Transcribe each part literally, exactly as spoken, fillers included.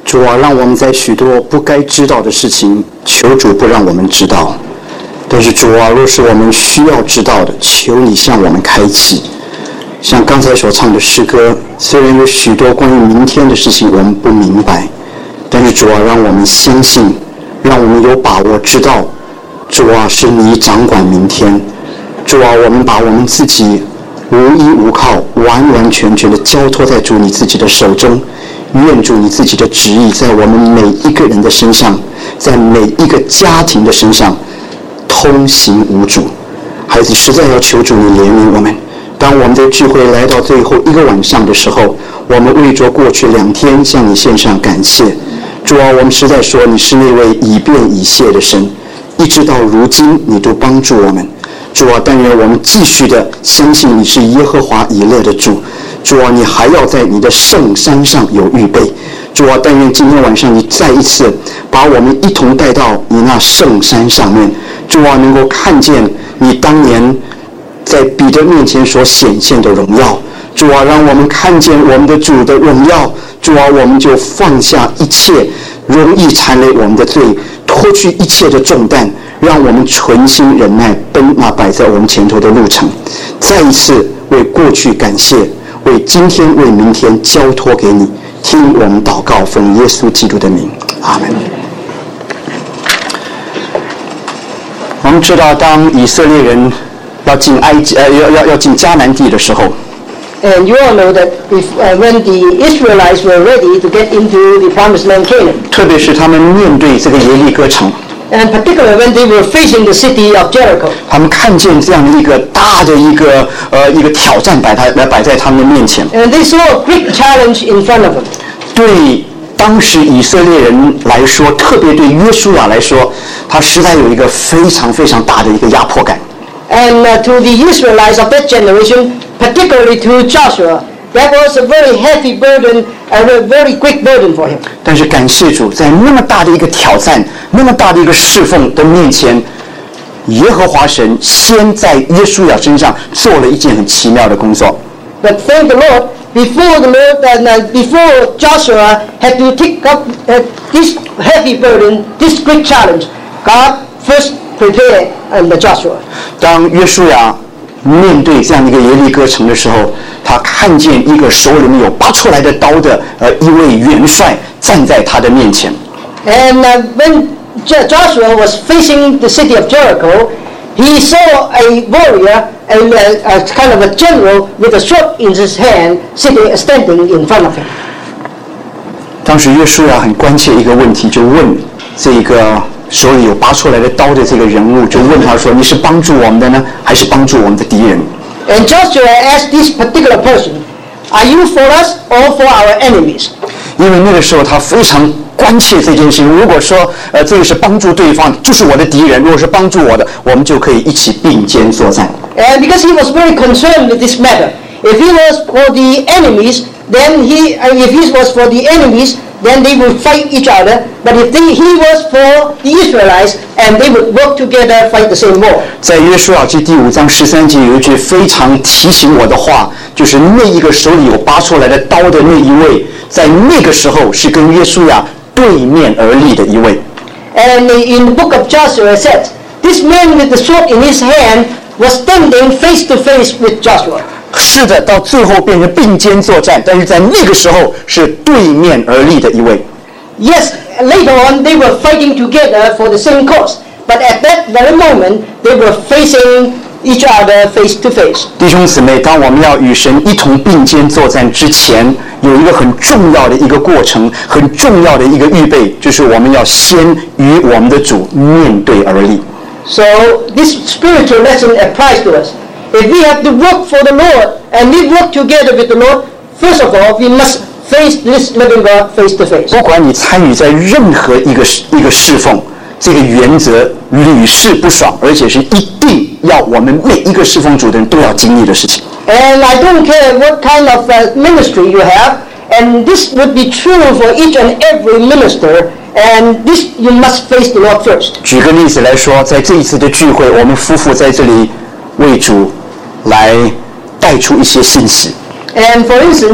主啊，让我们在许多不该知道的事情，求主不让我们知道。但是主啊，若是我们需要知道的，求你向我们开启。像刚才所唱的诗歌，虽然有许多关于明天的事情我们不明白，但是主啊，让我们相信，让我们有把握知道，主啊，是你掌管明天。主啊，我们把我们自己无依无靠，完完全全的交托在主你自己的手中。愿主你自己的旨意在我们每一个人的身上，在每一个家庭的身上通行无阻。孩子，实在要求主你怜悯我们。当我们的聚会来到最后一个晚上的时候，我们为着过去两天向你献上感谢。主啊，我们实在说你是那位以便以谢的神，一直到如今你都帮助我们。主啊，但愿我们继续的相信你是耶和华以勒的主。主啊，你还要在你的圣山上有预备。主啊，但愿今天晚上你再一次把我们一同带到你那圣山上面。主啊，能够看见你当年在彼得面前所显现的荣耀。主啊，让我们看见我们的主的荣耀。主啊，我们就放下一切容易缠累我们的罪，脱去一切的重担，让我们存心忍耐奔那摆在我们前头的路程。再一次为过去感谢，为今天为明天交托给你。听我们祷告，奉耶稣基督的名，阿门。我们知道，当以色列人要进埃及，呃，要要要进迦南地的时候， And you all know that if, uh, when the Israelites were ready to get into the promised land Canaan, 特别是他们面对这个耶利哥城， and particularly when they were facing the city of Jericho, 他们看见这样一个大的一个呃一个挑战摆他来摆在他们的面前， and they saw a great challenge in front of them. 对当时以色列人来说，特别对约书亚来说，他实在有一个非常非常大的一个压迫感。 And uh, to the Israelites of that generation, particularly to Joshua, that was a very heavy burden, a very great burden for him. 但是感谢主，在那么大的一个挑战、那么大的一个侍奉的面前，耶和华神先在约书亚身上做了一件很奇妙的工作。 But thank the Lord, before the Lord and uh, before Joshua had to take up uh, this heavy burden, this great challenge, God first prepared uh, Joshua. 当约书亚面对这样一个耶利哥城的时候，他看见一个手里面有拔出来的刀的呃一位元帅站在他的面前。 And uh, when Joshua was facing the city of Jericho, he saw a warrior, a, a, a kind of a general with a sword in his hand, sitting, standing in front of him. 当时约书亚很关切一个问题，就问这个手里有拔出来的刀的这个人物，就问他说：“你是帮助我们的呢，还是帮助我们的敌人？” And Joshua asked this particular person, "Are you for us or for our enemies?" 因为那个时候他非常关切这件事情。如果说呃这个是帮助对方，就是我的敌人；如果是帮助我的，我们就可以一起并肩作战。 And because he was very concerned with this matter, if he was for the enemies, then he, uh, if he was for the enemies, then they would fight each other. But if they, he was for the Israelites, and they would work together, fight the same war. 在约书亚记第五章十三节有一句非常提醒我的话，就是那一个手里有拔出来的刀的那一位，在那个时候是跟约书亚对面而立的一位。 And in the book of Joshua it says, this man with the sword in his hand was standing face to face with Joshua. 是的，到最后变成并肩作战，但是在那个时候是对面而立的一位。 Yes, later on they were fighting together for the same cause, but at that very moment they were facing each other face to face. 弟兄姊妹，当我们要与神一同并肩作战之前，有一个很重要的一个过程，很重要的一个预备，就是我们要先与我们的主面对而立。 So this spiritual lesson applies to us. If we have to work for the Lord and we work together with the Lord, first of all, we must face this living God face to face. 不管你参与在任何一个一个侍奉，这个原则屡试不爽，而且是一定要我们每一个侍奉主的人都要经历的事情。 And I don't care what kind of uh, ministry you have, and this would be true for each and every minister, and this you must face the Lord first. 举个例子来说，在这一次的聚会，我们夫妇在这里为主来带出一些信息。 And for instance,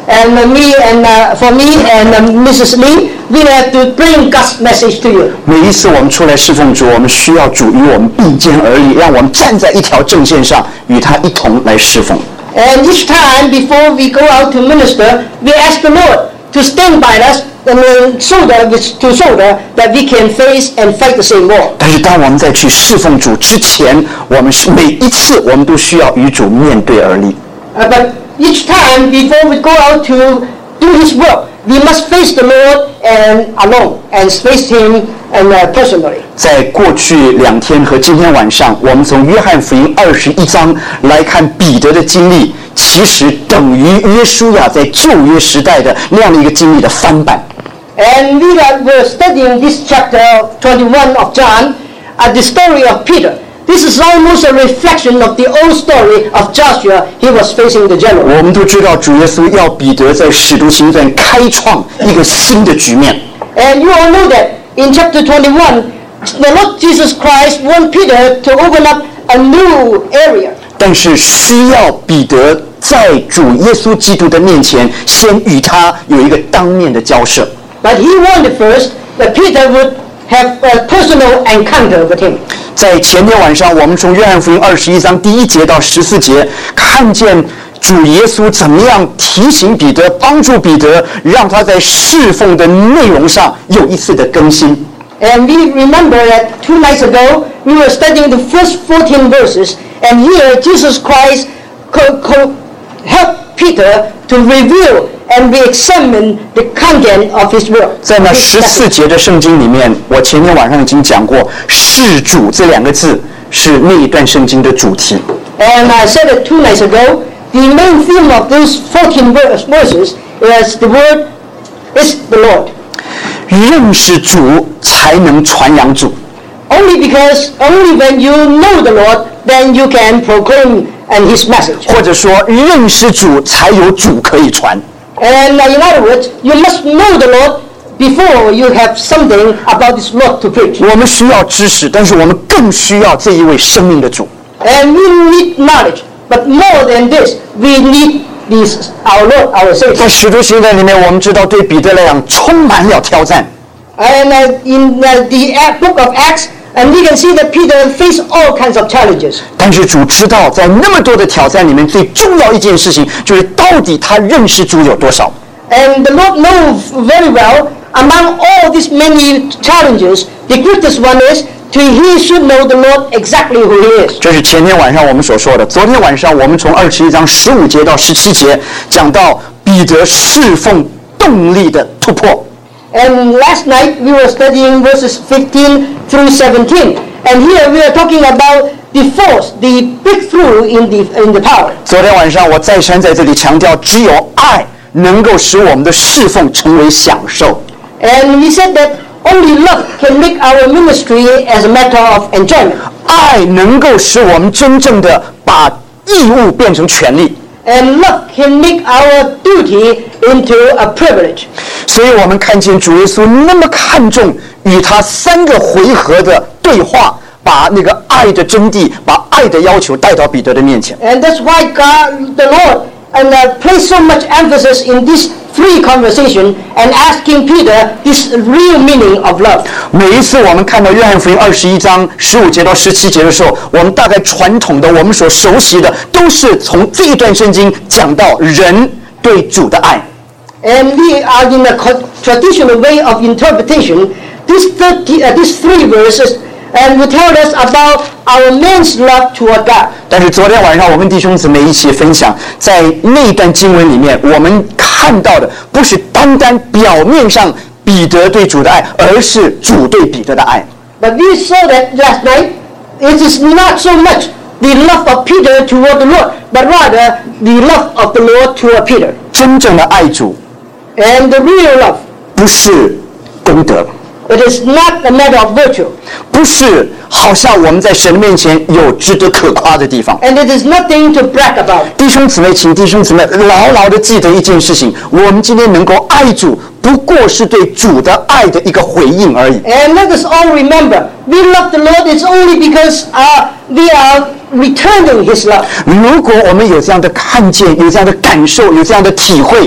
And uh, me and uh, for me and uh, Missus Lee, we have to bring God's message to you. 每一次我们出来侍奉主，我们需要主与我们并肩而立，让我们站在一条正线上，与他一同来侍奉。 And each time before we go out to minister, we ask the Lord to stand by us and uh, shoulder to shoulder that we can face and fight the same war. 但是当我们在去侍奉主之前，我们是每一次我们都需要与主面对而立。 Uh, but each time before we go out to do His work, we must face the Lord and alone and face Him and uh, personally. 在过去两天和今天晚上，我们从约翰福音二十一章来看彼得的经历，其实等于约书亚在旧约时代的那样的一个经历的翻版。 And we are, were studying this chapter twenty-one of John, uh, the story of Peter. This is almost a reflection of the old story of Joshua. He was facing the general. 我们都知道主耶稣要彼得在使徒行传开创一个新的局面。 And you all know that in chapter twenty-one, the Lord Jesus Christ wants Peter to open up a new area. 但是需要彼得在主耶稣基督的面前，先与他有一个当面的交涉。 But he wanted first that Peter would have a personal encounter with him. 在前天晚上，我们从约翰福音二十一章第一节到十四节，看见主耶稣怎么样提醒彼得，帮助彼得，让他在侍奉的内容上有一次的更新。 And we remember that two nights ago we were studying the first fourteen verses, and here Jesus Christ co- co- helped Peter to reveal and re-examine the content of his word. 在那十四节的圣经里面，我前天晚上已经讲过，事主这两个字是那一段圣经的主题。 And I said it two nights ago. The main theme of those fourteen verses is the word is the Lord. 认识主才能传扬主。 Only because only when you know the Lord, then you can proclaim and His message. 或者说，认识主才有主可以传。 And in other words, you must know the Lord before you have something about this Lord to preach. 我们需要知识，但是我们更需要这一位生命的主。 And we need knowledge, but more than this, we need this our Lord, our 在 Savior. 使徒行传里面，我们知道对彼得来讲充满了挑战。 And uh, in uh, the Act- book of Acts, and we can see that Peter faced all kinds of challenges. 但是主知道，在那么多的挑战里面，最重要一件事情就是到底他认识主有多少。 And the Lord knows very well, among all these many challenges, the greatest one is to he should know the Lord exactly who He is. 这是前天晚上我们所说的。昨天晚上我们从二十一章十五节到十七节讲到彼得侍奉动力的突破。 And last night we were studying verses fifteen through seventeen. And here we are talking about the force, the breakthrough in the, in the power. 昨天晚上我再三在这里强调，只有爱能够使我们的侍奉成为享受。 And we said that only love can make our ministry as a matter of enjoyment. 爱能够使我们真正的把义务变成权利。 And love can make our duty into a privilege. 所以我们看见主耶稣那么看重与他三个回合的对话，把那个爱的真谛，把爱的要求带到彼得的面前。 And that's why God, the Lord, and uh, placed so much emphasis in this three conversation and asking Peter this real meaning of love. 每一次我们看到约翰福音二十一章十五节到十七节的时候，我们大概传统的我们所熟悉的都是从这一段圣经讲到人对主的爱。 And we are in a co- traditional way of interpretation. These, thirty, uh, these three verses and will tell us about our man's love toward God. 但是昨天晚上我跟弟兄姊妹一起分享，在那段经文里面，我们看到的不是单单表面上彼得对主的爱，而是主对彼得的爱。 But we saw that last night. It is not so much the love of Peter toward the Lord, but rather the love of the Lord toward Peter. 真正的爱主 And the real love, 不是功德， it is not a matter of virtue. 不是好像我们在神的面前有值得可夸的地方。 And it is nothing to brag about. 弟兄姊妹，请弟兄姊妹牢牢的记得一件事情：我们今天能够爱主，不过是对主的爱的一个回应而已。 And let us all remember, we love the Lord, it's only because uh, we are returning His love. 如果我们有这样的看见，有这样的感受，有这样的体会，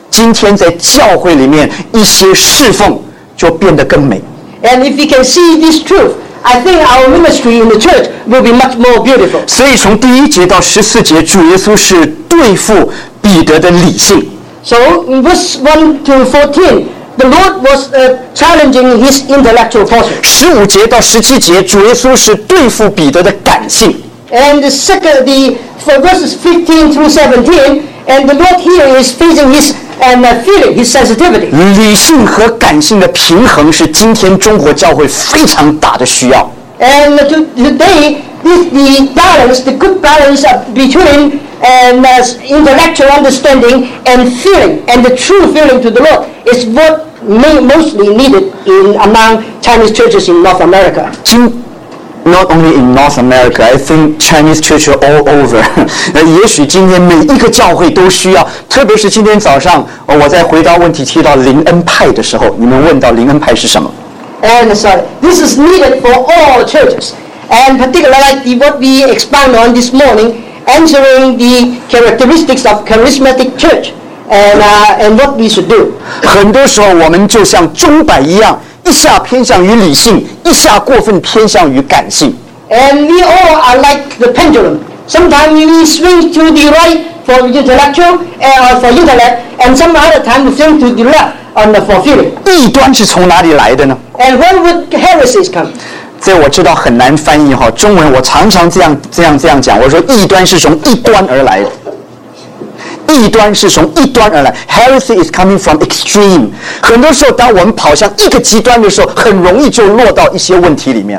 今天在教会里面一些侍奉就变得更美。 And if we can see this truth, I think our ministry in the church will be much more beautiful. 所以从第一节到十四节，主耶稣是对付彼得的理性。 So in verse one to fourteen, the Lord was uh, challenging his intellectual portion. 十五节到十七节，主耶稣是对付彼得的感性。 And the second, the for verses fifteen through seventeen, and the Lord here is facing his and uh, feeling, his sensitivity. 理性和感性的平衡是今天中国教会非常大的需要。 And to, today, this, the balance, the good balance of, between and uh, intellectual understanding and feeling, and the true feeling to the Lord, is what may, mostly needed in among Chinese churches in North America. 今 Not only in North America, I think Chinese church all over. 那也许今天每一个教会都需要，特别是今天早上我在回答问题提到灵恩派的时候，你们问到灵恩派是什么？ And so this is needed for all churches, and particularly like the, what we expound on this morning, answering the characteristics of charismatic church, and uh, and what we should do. 很多时候我们就像钟摆一样。 一下偏向于理性，一下过分偏向于感性。 And we all are like the pendulum. Sometimes we swing to the right for intellectual or for intellect, and some other time we swing to the left on the for feeling. 异端是从哪里来的呢？ And where would heresies come? 这我知道很难翻译哈，中文我常常这样这样这样讲，我说异端是从异端而来的。 异端是从异端而来 ，heresy is coming from extreme。很多时候，当我们跑向一个极端的时候，很容易就落到一些问题里面。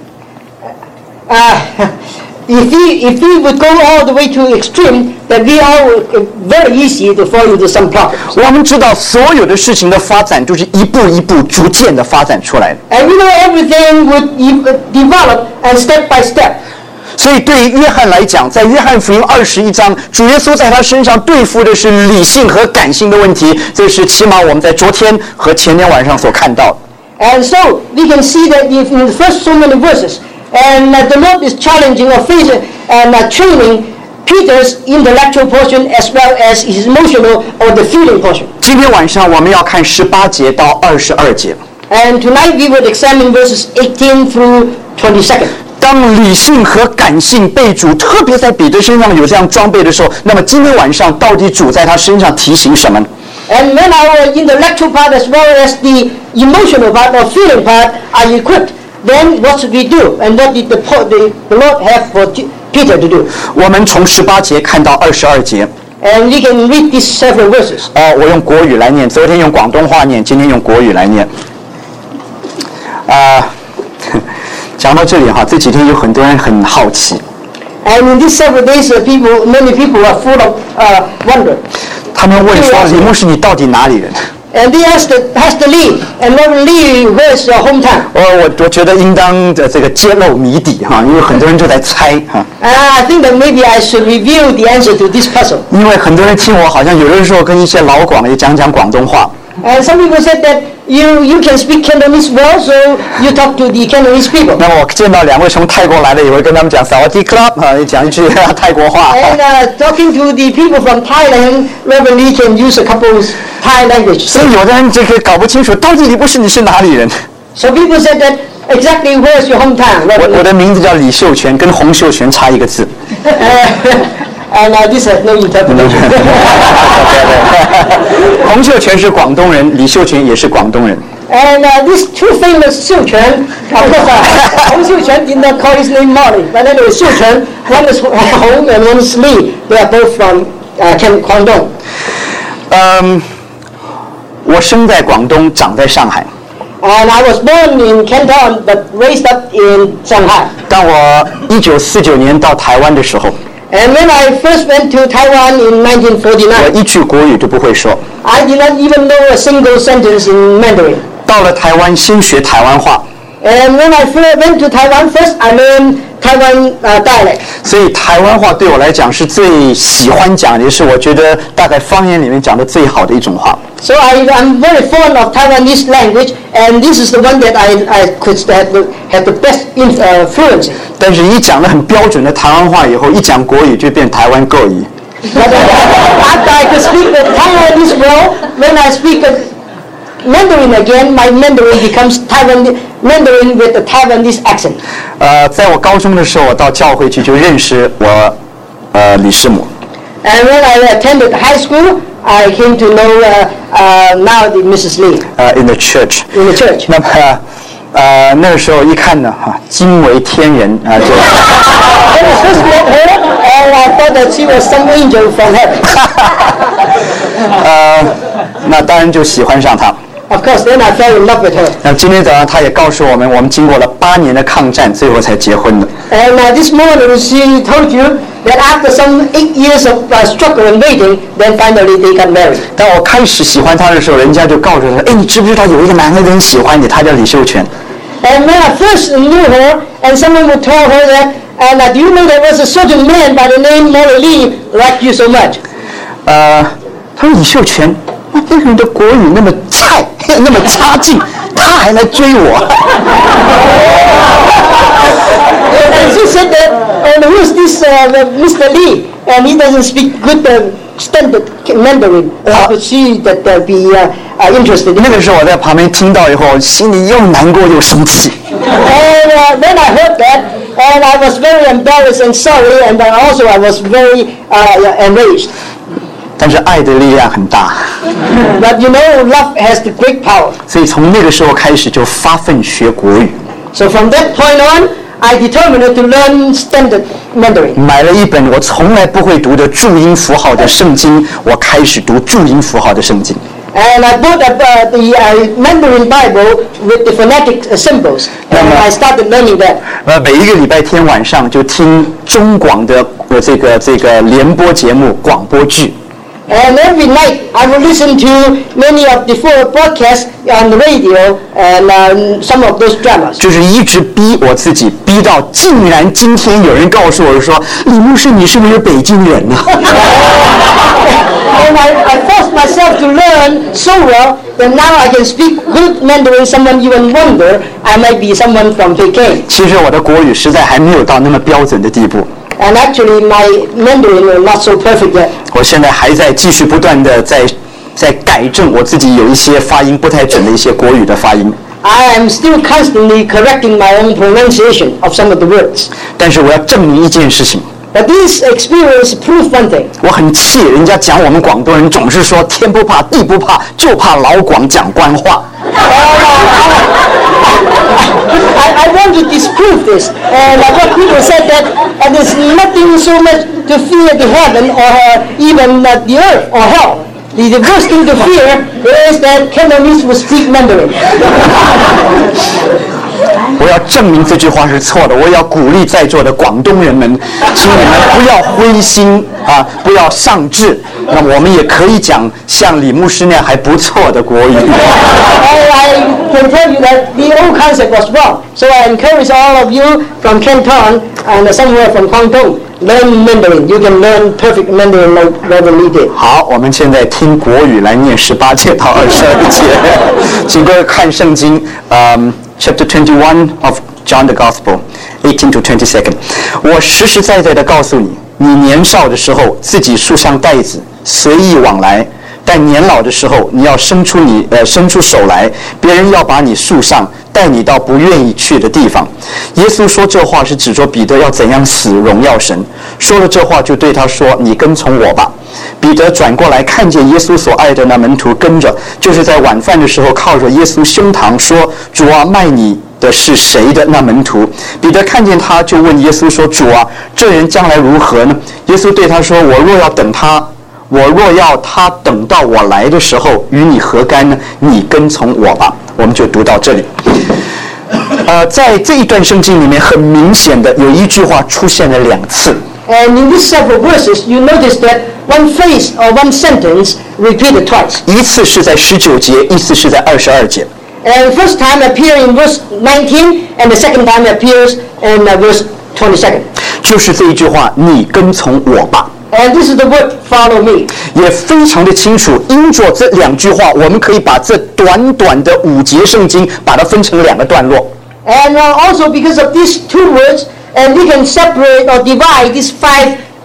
Uh, if we if we would go all the way to extreme, then we all would, very easy to fall into some problems. 我们知道，所有的事情的发展都是一步一步、逐渐的发展出来的。 And we know everything would e- develop and step by step. 所以，对于约翰来讲，在约翰福音二十一章，主耶稣在他身上对付的是理性和感性的问题，这是起码我们在昨天和前天晚上所看到的。 And so we can see that in the first so many verses, and uh, the Lord is challenging or facing and uh, training Peter's intellectual portion as well as his emotional or the feeling portion. 今天晚上我们要看十八节到二十二节。 And tonight we would examine verses eighteen through twenty-second. 当理性和感性被主特别在彼得身上有这样装备的时候，那么今天晚上到底主在他身上提醒什么呢？ And when our intellectual part as well as the emotional part or feeling part are equipped, then what should we do? And what did the, the, the Lord have for Peter to do? 我们从十八节看到二十二节。 And we can read these several verses. 哦，我用国语来念，昨天用广东话念，今天用国语来念。啊、呃，讲到这里哈，这几天有很多人很好奇。 And in these several days, uh, people, many people are full of uh, wonder. 他们问说：“李牧师，你到底哪里人？” And they asked Pastor Lee, and Reverend Lee, where's your hometown? 我我我觉得应当的这个揭露谜底哈，因为很多人就在猜哈。 Uh, I think that maybe I should reveal the answer to this puzzle. 因为很多人听我好像有的时候跟一些老广也讲讲广东话。 And some people said that you, you can speak Cantonese well, so you talk to the Cantonese people. 那么我见到两位从泰国来的，也会跟他们讲萨瓦迪克拉啊，讲一句泰国话。 And uh, talking to the people from Thailand, Reverend Lee can use a couple of Thai language. 所以有的人这个搞不清楚，到底李博士你是哪里人？ So people said that exactly where's your hometown? 我 Reverend 我 Lee? 的名字叫李秀全，跟洪秀全差一个字。 And uh, this has no interpretation. 洪秀全是广东人，李秀全也是广东人。 And uh, these two famous Xiu Quan, of course, uh, Hong Xiu Quan did not call his name Molly, but anyway, Xiu Quan, one is Hong and one is Lee. They are both from uh, Guangdong. 嗯，我生在广东，长在上海。 And I was born in Canton, but raised up in Shanghai. 当我一九四九年到台湾的时候， And when I first went to Taiwan in nineteen 我 forty-nine, 一句国语都不会说。 I did not even know a single sentence in Mandarin. 到了台湾，先学台湾话。 And when I first went to Taiwan, first I learned Taiwan uh, dialect. 所以台湾话对我来讲是最喜欢讲的，也是我觉得大概方言里面讲的最好的一种话。 So I, I'm very fond of Taiwanese language, and this is the one that I, I could have the, have the best in, uh, fluency. 但是，一讲的很标准的台湾话以后，一讲国语就变台湾够语。 But after I could speak the Taiwanese well, when I speak Mandarin again, my Mandarin becomes Taiwan Mandarin with a Taiwanese accent. 呃，在我高中的时候，我到教会去就认识我呃李师母。 And when I attended high school, I came to know uh, uh, now the Missus Lee. 呃 ，in the church. In the church. 那么呃那个时候一看呢，哈、啊，惊为天人啊，就。 When I first met her, and I thought that she was some angel from heaven. 呃，那当然就喜欢上她。 Of course, then I fell in love with her. 那今天早上她也告诉我们，我们经过了八年的抗战，最后才结婚的。 And uh, this morning she told you that after some eight years of uh, struggle and waiting, then finally they got married. 当我开始喜欢她的时候，人家就告诉她，哎，你知不知道有一个男的很喜欢你，他叫李秀全。 And when I first knew her, and someone would tell her that, and uh, do you know there was a certain man by the name Molly Lee liked you so much? 呃，他说李秀全，那那个人的国语那么菜，那么差劲，他还来追我。 And she said that, and who is this uh, Mister Lee? And he doesn't speak good uh, standard Mandarin. How could she that uh, be uh, uh, interested in? 那个时候我在旁边听到以后，心里又难过又生气。 And uh, then I heard that, and I was very embarrassed and sorry, and uh, also I was very uh, enraged. 但是爱的力量很大。 But you know, love has the great power. 所以从那个时候开始就发奋学国语。 So from that point on, I determined to learn standard Mandarin. 买了一本我从来不会读的注音符号的圣经，我开始读注音符号的圣经。 And I bought a, uh, the uh, Mandarin Bible with the phonetic uh, symbols, and I started learning that. 呃，每一个礼拜天晚上就听中广的呃这个这个联播节目广播剧。 And every night I will listen to many of the four broadcasts on the radio and uh, some of those dramas. 就是一直逼我自己，逼到竟然今天有人告诉我说，李牧师你是不是北京人呢、啊？ And I, I forced myself to learn so well that now I can speak good Mandarin. Someone even wonder I might be someone from Peking. 其实我的国语实在还没有到那么标准的地步。 And actually, my Mandarin is not so perfect yet. 我现在还在继续不断的在在改正我自己有一些发音不太准的一些国语的发音。 I am still constantly correcting my own pronunciation of some of the words. 但是我要证明一件事情。 But this experience proved one thing. 我很气人家讲我们广东人总是说天不怕地不怕，就怕老广讲官话。 I, I want to disprove this. And uh, what people said that uh, there's nothing so much to fear the heaven or uh, even uh, the earth or hell. The, the worst thing to fear is that Cantonese will speak Mandarin. 我要证明这句话是错的，我要鼓励在座的广东人们，请你们不要灰心啊，不要丧志。那我们也可以讲像李牧师那样还不错的国语。 I can tell you that the old concept was wrong. So I encourage all of you from Canton and somewhere from Guangdong, learn Mandarin. You can learn perfect Mandarin like Reverend Lee did. 好，我们现在听国语来念十八节到二十二节，请各位看圣经，嗯。Chapter twenty-one of John the Gospel, eighteen to twenty-second. 我实实在在的告诉你，你年少的时候自己束上带子，随意往来；但年老的时候，你要伸出你呃伸出手来，别人要把你束上，带你到不愿意去的地方。耶稣说这话是指着彼得要怎样死荣耀神。说了这话，就对他说：“你跟从我吧。”彼得转过来，看见耶稣所爱的那门徒跟着，就是在晚饭的时候靠着耶稣胸膛说：“主啊，卖你的是谁的那门徒？”彼得看见他，就问耶稣说：“主啊，这人将来如何呢？”耶稣对他说：“我若要等他，我若要他等到我来的时候，与你何干呢？你跟从我吧。”我们就读到这里。呃，在这一段圣经里面，很明显的有一句话出现了两次。 And in these several verses, you notice that one phrase or one sentence repeated twice. 一次是在十九节，一次是在二十二节。 And the first time appears in verse nineteen, and the second time appears in uh, verse twenty-second. 就是这一句话，你跟从我吧。 And this is the word, follow me. 也非常的清楚，因着这两句话，我们可以把这短短的五节圣经，把它分成两个段落。 And uh, also because of these two words, and we can separate or divide these five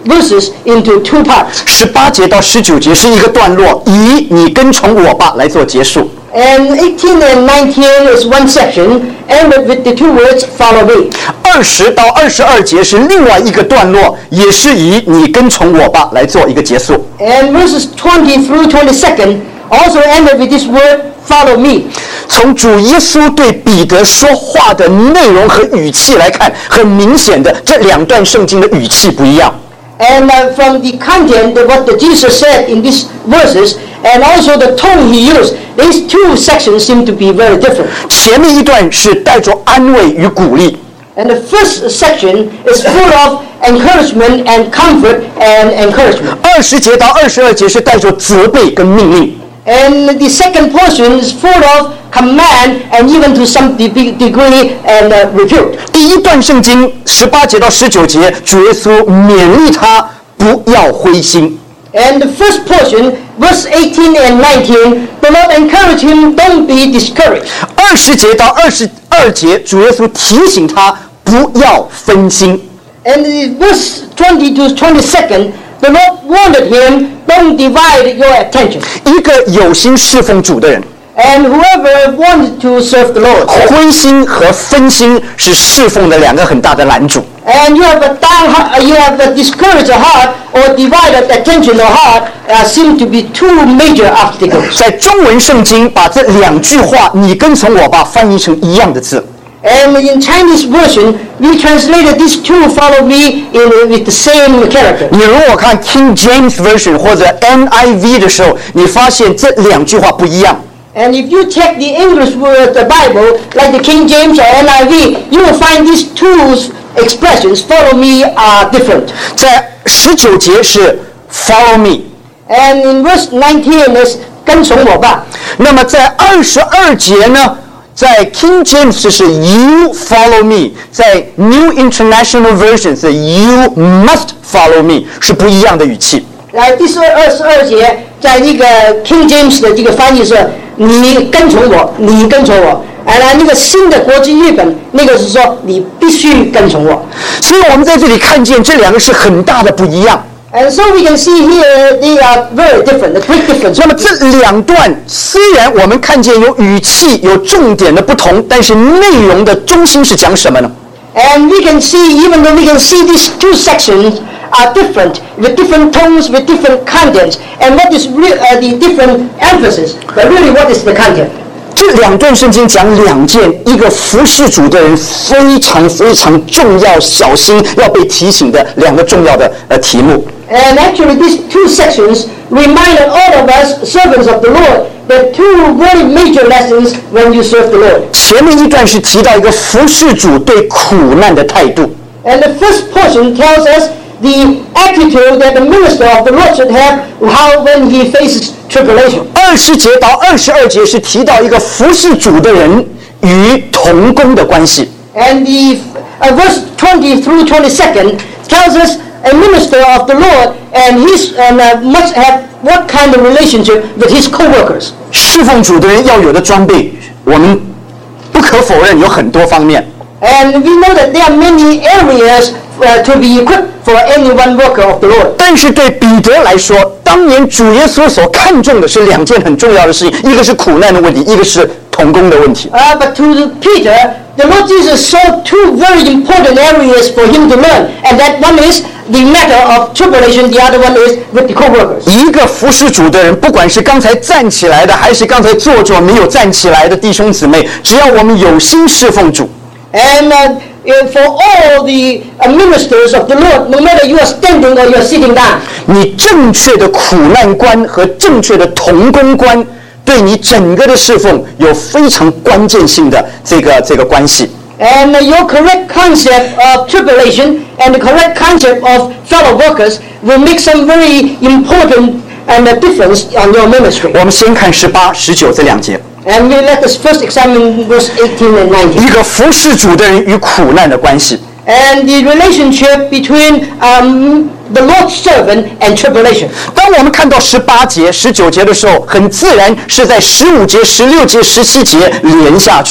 verses into two parts. 十八节到十九节是一个段落，以你跟从我吧来做结束。 And eighteen and nineteen is one section, ended with the two words, follow me. 二十到二十二节是另外一个段落，也是以你跟从我吧来做一个结束。 And verses twenty through twenty-second also ended with this word, follow me. 从主耶稣对彼得说话的内容和语气来看，很明显的这两段圣经的语气不一样。 And uh, from the content of what the Jesus said in these verses, and also the tone he used, these two sections seem to be very different. 前面一段是带着安慰与鼓励， And the first section is full of encouragement and comfort and encouragement. 二十节到二十二节是带着责备跟命令。 And the second portion is full of command and even to some de- degree and uh, rebuke. 第一段圣经十八节到十九节，主耶稣勉励他不要灰心。 And the first portion, verse eighteen and nineteen, the Lord encourage him, don't be discouraged. 二十节到二十二节，主耶稣提醒他不要分心。 And the verse twenty to twenty-second, the Lord warned him, don't divide your attention. 一个有心侍奉主的人， And whoever wanted to serve the Lord, 灰心和分心是侍奉的两个很大的拦阻。 and you have a down heart, you have a discouraged heart or divided attention or heart, uh, seem to be two major obstacles. 在中文圣经把这两句话“你跟从我吧”翻译成一样的字。 And in Chinese version, we translated these two follow me in, with the same character. 你如果看 King James Version 或者 N I V 的时候，你发现这两句话不一样。 And if you take the English word of the Bible, like the King James or N I V, you will find these two expressions, follow me, are different. 在十九节是 Follow me， And in verse nineteen is 跟从我吧。 那么在二十二节呢，在 King James 是 You follow me， 在 New International Version 是 You must follow me， 是不一样的语气。 来，第十二十二节，在那个 King James 的这个翻译是，你跟从我，你跟从我。哎，来那个新的国际译本，那个是说你必须跟从我。 所以我们在这里看见这两个是很大的不一样。 And so we can see here they are very different, a great difference. 那么这两段虽然我们看见有语气、有重点的不同，但是内容的中心是讲什么呢？ And we can see, even though we can see these two sections are different, with different tones, with different contents, and what is re- uh, the different emphasis, but really what is the content? 这两段圣经讲两件，一个服侍主的人非常非常重要、小心要被提醒的两个重要的呃题目。 And actually these two sections reminded all of us, servants of the Lord, that two very major lessons when you serve the Lord. 前面一段是提到一个服侍主对苦难的态度， And the first portion tells us the attitude that the minister of the Lord should have how when he faces tribulation. 二十节到二十二节是提到一个服侍主的人与同工的关系。 And the uh, verse twenty through twenty-second tells us a minister of the Lord and his and uh, must have what kind of relationship with his co-workers. 侍奉主的人要有的装备，我们不可否认有很多方面。 And we know that there are many areas uh, to be equipped for any one worker of the Lord. 但是对彼得来说，当年主耶稣所看重的是两件很重要的事情，一个是苦难的问题，一个是同工的问题。 Uh, but to Peter, the Lord Jesus saw two very important areas for him to learn, and that one is the matter of tribulation, the other one is with the co-workers. 一个服侍主的人，不管是刚才站起来的，还是刚才坐着没有站起来的弟兄姊妹，只要我们有心侍奉主， And uh, for all the uh, ministers of the Lord, no matter you are standing or you are sitting down, 你正确的苦难观和正确的同工观，对你整个的侍奉有非常关键性的这个这个关系。 and uh, your correct concept of tribulation and the correct concept of fellow workers will make some very important and a difference on your ministry. 我们先看十八、十九这两节。 And we let us first examine verse eighteen and nineteen. 一个服侍主的人与苦难的关系。 And the relationship between um, the Lord's servant and tribulation. 当我们看到十八节、十九节的时候，很自然是在十五节、十六节、十七节连下去。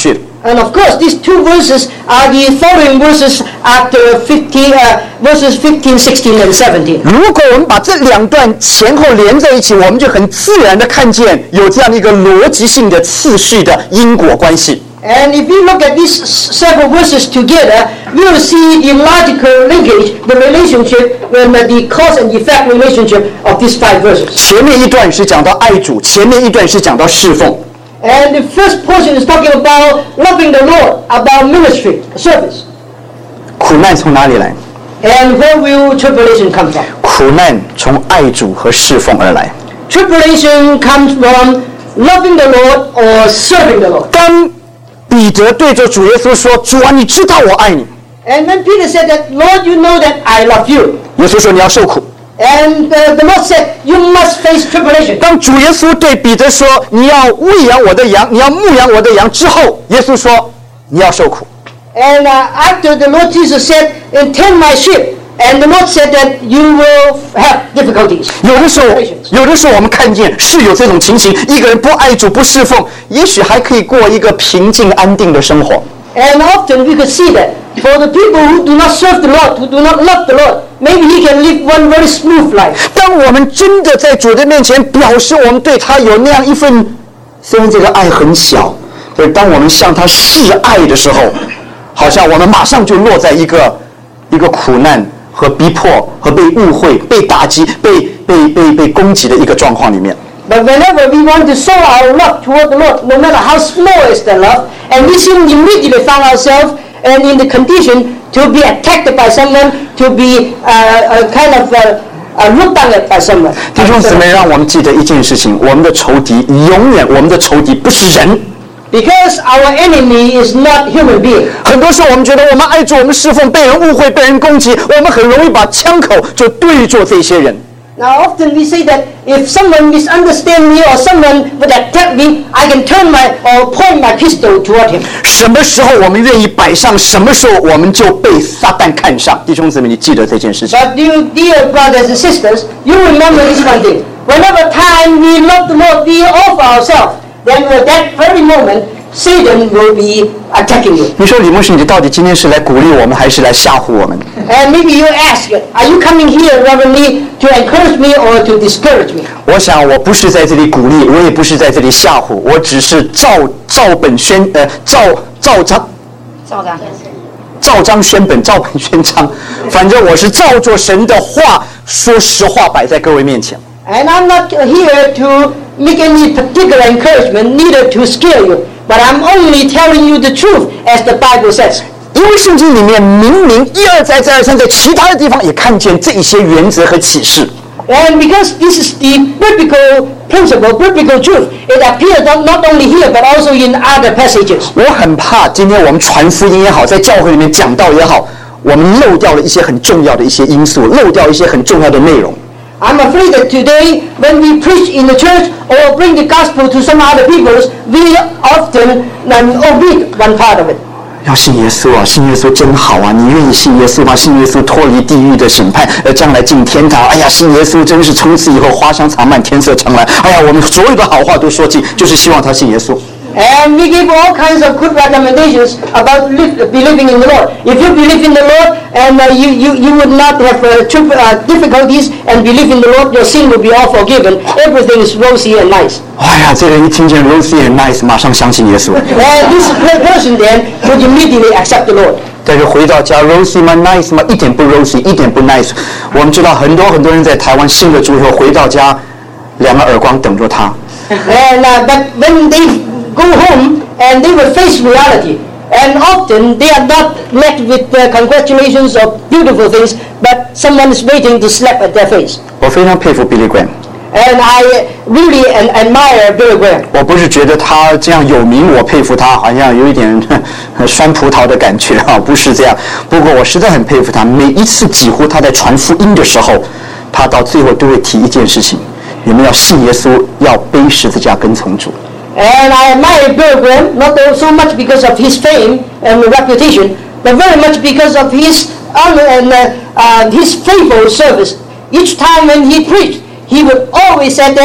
And of course, these two verses are the following verses after fifteen, uh, verses fifteen, sixteen, and seventeen. 如果我们把这两段前后连在一起，我们就很自然的看见有这样的一个逻辑性的次序的因果关系。 And if you look at these several verses together, you will see the logical linkage, the relationship, and the cause and effect relationship of these five verses. 前面一段是讲到爱主，前面一段是讲到侍奉。 And the first portion is talking about loving the Lord, about ministry, service. 苦难从哪里来？ And where will tribulation come from? 苦难从爱主和侍奉而来。 Tribulation comes from loving the Lord or serving the Lord. 当彼得对着主耶稣说：“主啊，你知道我爱你。” And when Peter said that, Lord, you know that I love you. 耶稣说：“你要受苦。” And uh, the Lord said, you must face tribulation. 当主耶稣对彼得说：“你要喂养我的羊，你要牧养我的羊。”之后，耶稣说：“你要受苦。” And uh, after the Lord Jesus said, and tend my sheep, and the Lord said that you will have difficulties. 有的时候，有的时候我们看见是有这种情形，一个人不爱主、不侍奉，也许还可以过一个平静安定的生活。 And often we could see that for the people who do not serve the Lord, who do not love the Lord, maybe he can live one very smooth life. 当我们真的在主的面前表示我们对他有那样一份，虽然这个爱很小，但是当我们向他示爱的时候，好像我们马上就落在一个一个苦难和逼迫和被误会、被打击、被被被被攻击的一个状况里面。 But whenever we want to show our love toward the Lord, no matter how small is the love, and we soon immediately found ourselves and in the condition to be attacked by someone, to be uh, uh, kind of uh, uh, looked down at by someone. 弟兄姊妹，让我们记得一件事情：我们的仇敌永远，我们的仇敌不是人。 Because our enemy is not human being. 很多时候，我们觉得我们爱主，我们侍奉，被人误会、被人攻击，我们很容易把枪口就对准这些人。 Now, often we say that if someone misunderstands me or someone would attack me, I can turn my or point my pistol toward him. 什么时候我们愿意摆上，什么时候我们就被撒旦看上。弟兄姊妹，你记得这件事情。 But you, dear brothers and sisters, you remember this one thing. Whenever time we love the Lord, we offer ourselves. Then at that very moment, Satan will be attacking you. 你说李牧师，你到底今天是来鼓励我们，还是来吓唬我们？ And maybe you ask, are you coming here, Reverend Lee, to encourage me or to discourage me? 我想我不是在这里鼓励，我也不是在这里吓唬，我只是照照本宣呃照照章照章照章宣本，照本宣章。反正我是照着神的话说实话摆在各位面前。 And I'm not here to make any particular encouragement, neither to scare you. But I'm only telling you the truth as the Bible says. 因为圣经里面明明一而再再而三在其他的地方也看见这些原则和启示。 And because this is the biblical principle, biblical truth, it appears not, not only here but also in other passages. 我很怕今天我们传福音也好，在教会里面讲道也好，我们漏掉了一些很重要的一些因素，漏掉一些很重要的内容。 I'm afraid that today, when we preach in the church or bring the gospel to some other peoples, we often um, omit one part of it. 要信耶稣啊，信耶稣真好啊！你愿意信耶稣吗？信耶稣脱离地狱的审判，呃，将来进天堂。哎呀，信耶稣真是从此以后花香长漫，天色常蓝。哎呀，我们所有的好话都说尽，就是希望他信耶稣。 And we give all kinds of good recommendations about live, believing in the Lord. If you believe in the Lord and uh, you, you, you would not have uh, tri- uh, difficulties and believe in the Lord, your sin will be all forgiven. Everything is rosy and nice. 哎呀，这个人一听见 Rosie and Nice， 马上相信耶稣。 And this person then would immediately accept the Lord. 但是回到家 ，Rosie 吗 ？Nice 吗？一点不 Rosie， 一点不 Nice。我们知道很多很多人在台湾信了主以后回到家，两个耳光等着他。 And uh, but when they go home and they will face reality, and often they are not met with uh, congratulations or beautiful things, but someone is waiting to slap at their face. 我非常佩服 Billy Graham。 And I really an, admire Billy Graham. 我不是觉得他这样有名，我佩服他，好像有一点呵酸葡萄的感觉啊，不是这样。不过我实在很佩服他，每一次几乎他在传福音的时候，他到最后都会提一件事情：你们要信耶稣，要背十字架跟从主。 And I admire Billy Graham, not so much because of his fame and reputation, but very much because of his honor and uh, uh, his faithful service. Each time when he preached, he would always say that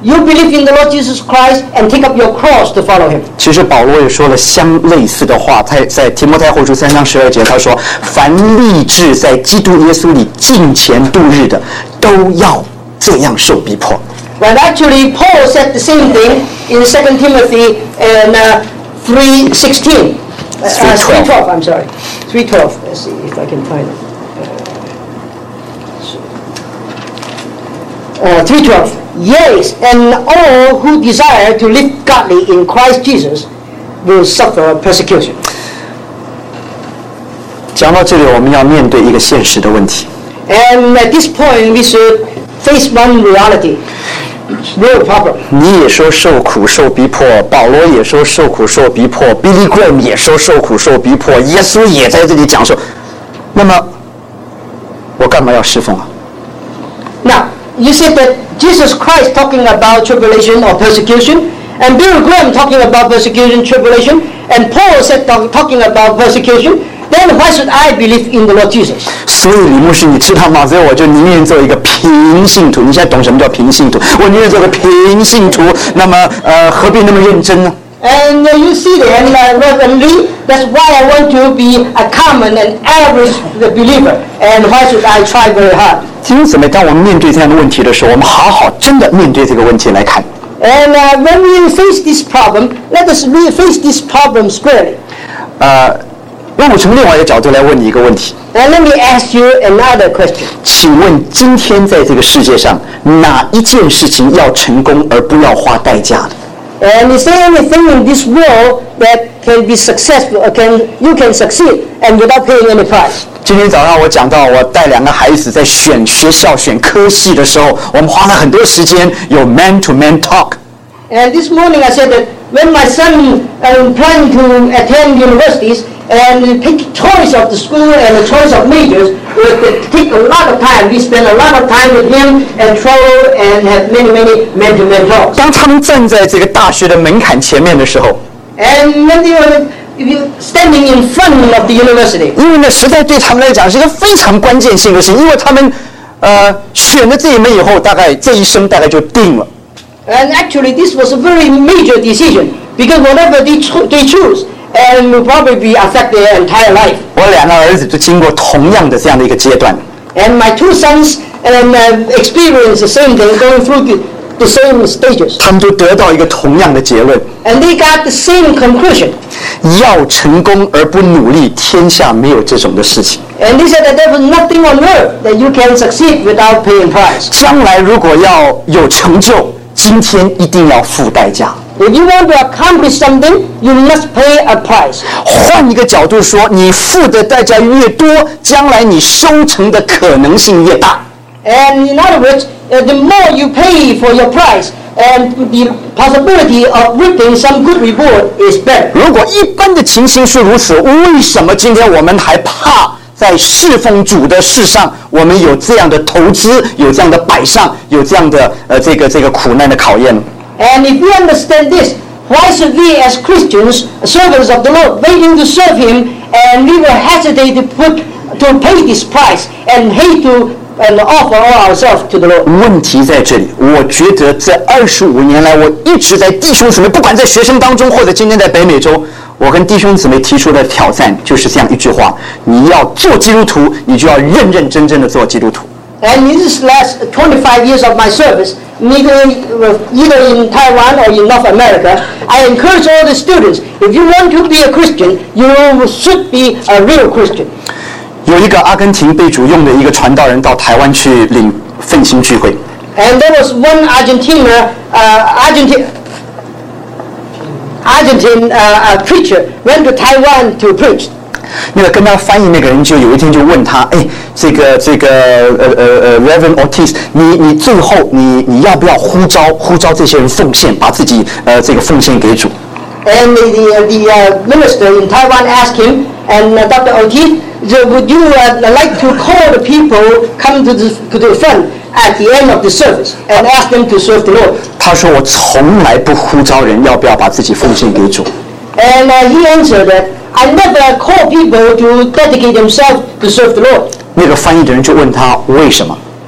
You believe in the Lord Jesus Christ and take up your cross to follow him. 其实保罗也说了相类似的话，他在提摩太后书三章十二节他说：“凡立志在基督耶稣里敬虔度日的，都要这样受逼迫。” But actually, Paul said the same thing in Second Timothy and uh, three sixteen. Uh, three twelve, I'm sorry. three twelve. Let's see if I can find it. Uh, three twelve. Yes, and all who desire to live godly in Christ Jesus will suffer persecution. 讲到这里，我们要面对一个现实的问题。 And at this point, we should face one reality. Real problem. 你也说受苦受逼迫，保罗也说受苦受逼迫 ，Billy Graham 也说受苦受逼迫，耶稣也在这里讲授。那么，我干嘛要侍奉啊？ Now, you said that Jesus Christ talking about tribulation or persecution, and Bill Graham talking about persecution, tribulation, and Paul said talk, talking about persecution. Then why should I believe in the Lord Jesus? 所以李牧师，你知道吗？所以我就宁愿做一个平信徒。你现在懂什么叫平信徒？我宁愿做个平信徒。那么，呃，何必那么认真呢？ And uh, you see then, uh, Reverend Lee, that's why I want to be a common and average believer. And why should I try very hard? 弟兄姊妹，当我们面对这样的问题的时候，我们好好真的面对这个问题来看。 And uh, when we face this problem, let us really face this problem squarely. 呃，让我从另外一个角度来问你一个问题。 And let me ask you another question. 请问，今天在这个世界上，哪一件事情要成功而不要花代价的？ And is there anything in this world that can be successful, or can you can succeed and without paying any price? 今天早上我讲到，我带两个孩子在选学校、选科系的时候，我们花了很多时间有 man-to-man talk。 And this morning I said that when my son um, planning to attend universities and pick choice of the school and the choice of majors, it take a lot of time. We spend a lot of time with him and travel and have many, many man-to-man talks. 当他们站在这个大学的门槛前面的时候， And when they were standing in front of the university, 因为呢，实在对他们来讲是一个非常关键性的事，因为他们呃选了这一门以后，大概这一生大概就定了。 and actually this was a very major decision because whatever they, cho- they choose and will probably be affect their entire life. 我两个儿子都经过同样的这样的一个阶段。 And my two sons um, uh, experienced the same thing, going through the, the same stages. 他们都得到一个同样的结论： And they got the same conclusion. 要成功而不努力，天下没有这种的事情。 And they said that there was nothing on earth that you can succeed without paying price. 将来如果要有成就，今天一定要付代价。 If you want to accomplish something, you must pay a price. 换一个角度说，你付的代价越多，将来你收成的可能性越大。 And in other words, uh, the more you pay for your price, and the possibility of reaping some good reward is better. 如果一般的情形是如此，为什么今天我们还怕在侍奉主的事上，我们有这样的投资，有这样的摆上，有这样的呃这个这个苦难的考验呢？ And if we understand this, why should we as Christians, servants of the Lord, waiting to serve Him, and we will hesitate to put to pay this price and hate to and offer all ourselves to the Lord? 问题在这里，我觉得这二十五年来，我一直在弟兄姊妹，不管在学生当中，或者今天在北美洲，我跟弟兄姊妹提出的挑战就是这样一句话：你要做基督徒，你就要认认真真的做基督徒。 And in this last twenty-five years of my service, neither, either in Taiwan or in North America, I encourage all the students, if you want to be a Christian, you should be a real Christian. 有一个阿根廷被主用的一个传道人到台湾去领奋兴聚会。 And there was one Argentina, uh, Argentine, Argentine uh, uh, preacher went to Taiwan to preach. 那个跟他翻译那个人就有一天就问他，哎，这个这个呃呃呃 Reverend Ortiz， 你你最后你你要不要呼召呼召这些人奉献，把自己呃这个奉献给主？ And the the, the uh, minister in Taiwan asked him, and uh, Doctor Ortiz, would you uh, like to call the people come to the to the front at the end of the service and ask them to serve the Lord? 他说我从来不呼召人要不要把自己奉献给主。 And uh, he answered that I never call people to dedicate themselves to serve the Lord. 那个翻译的人就问他为什么？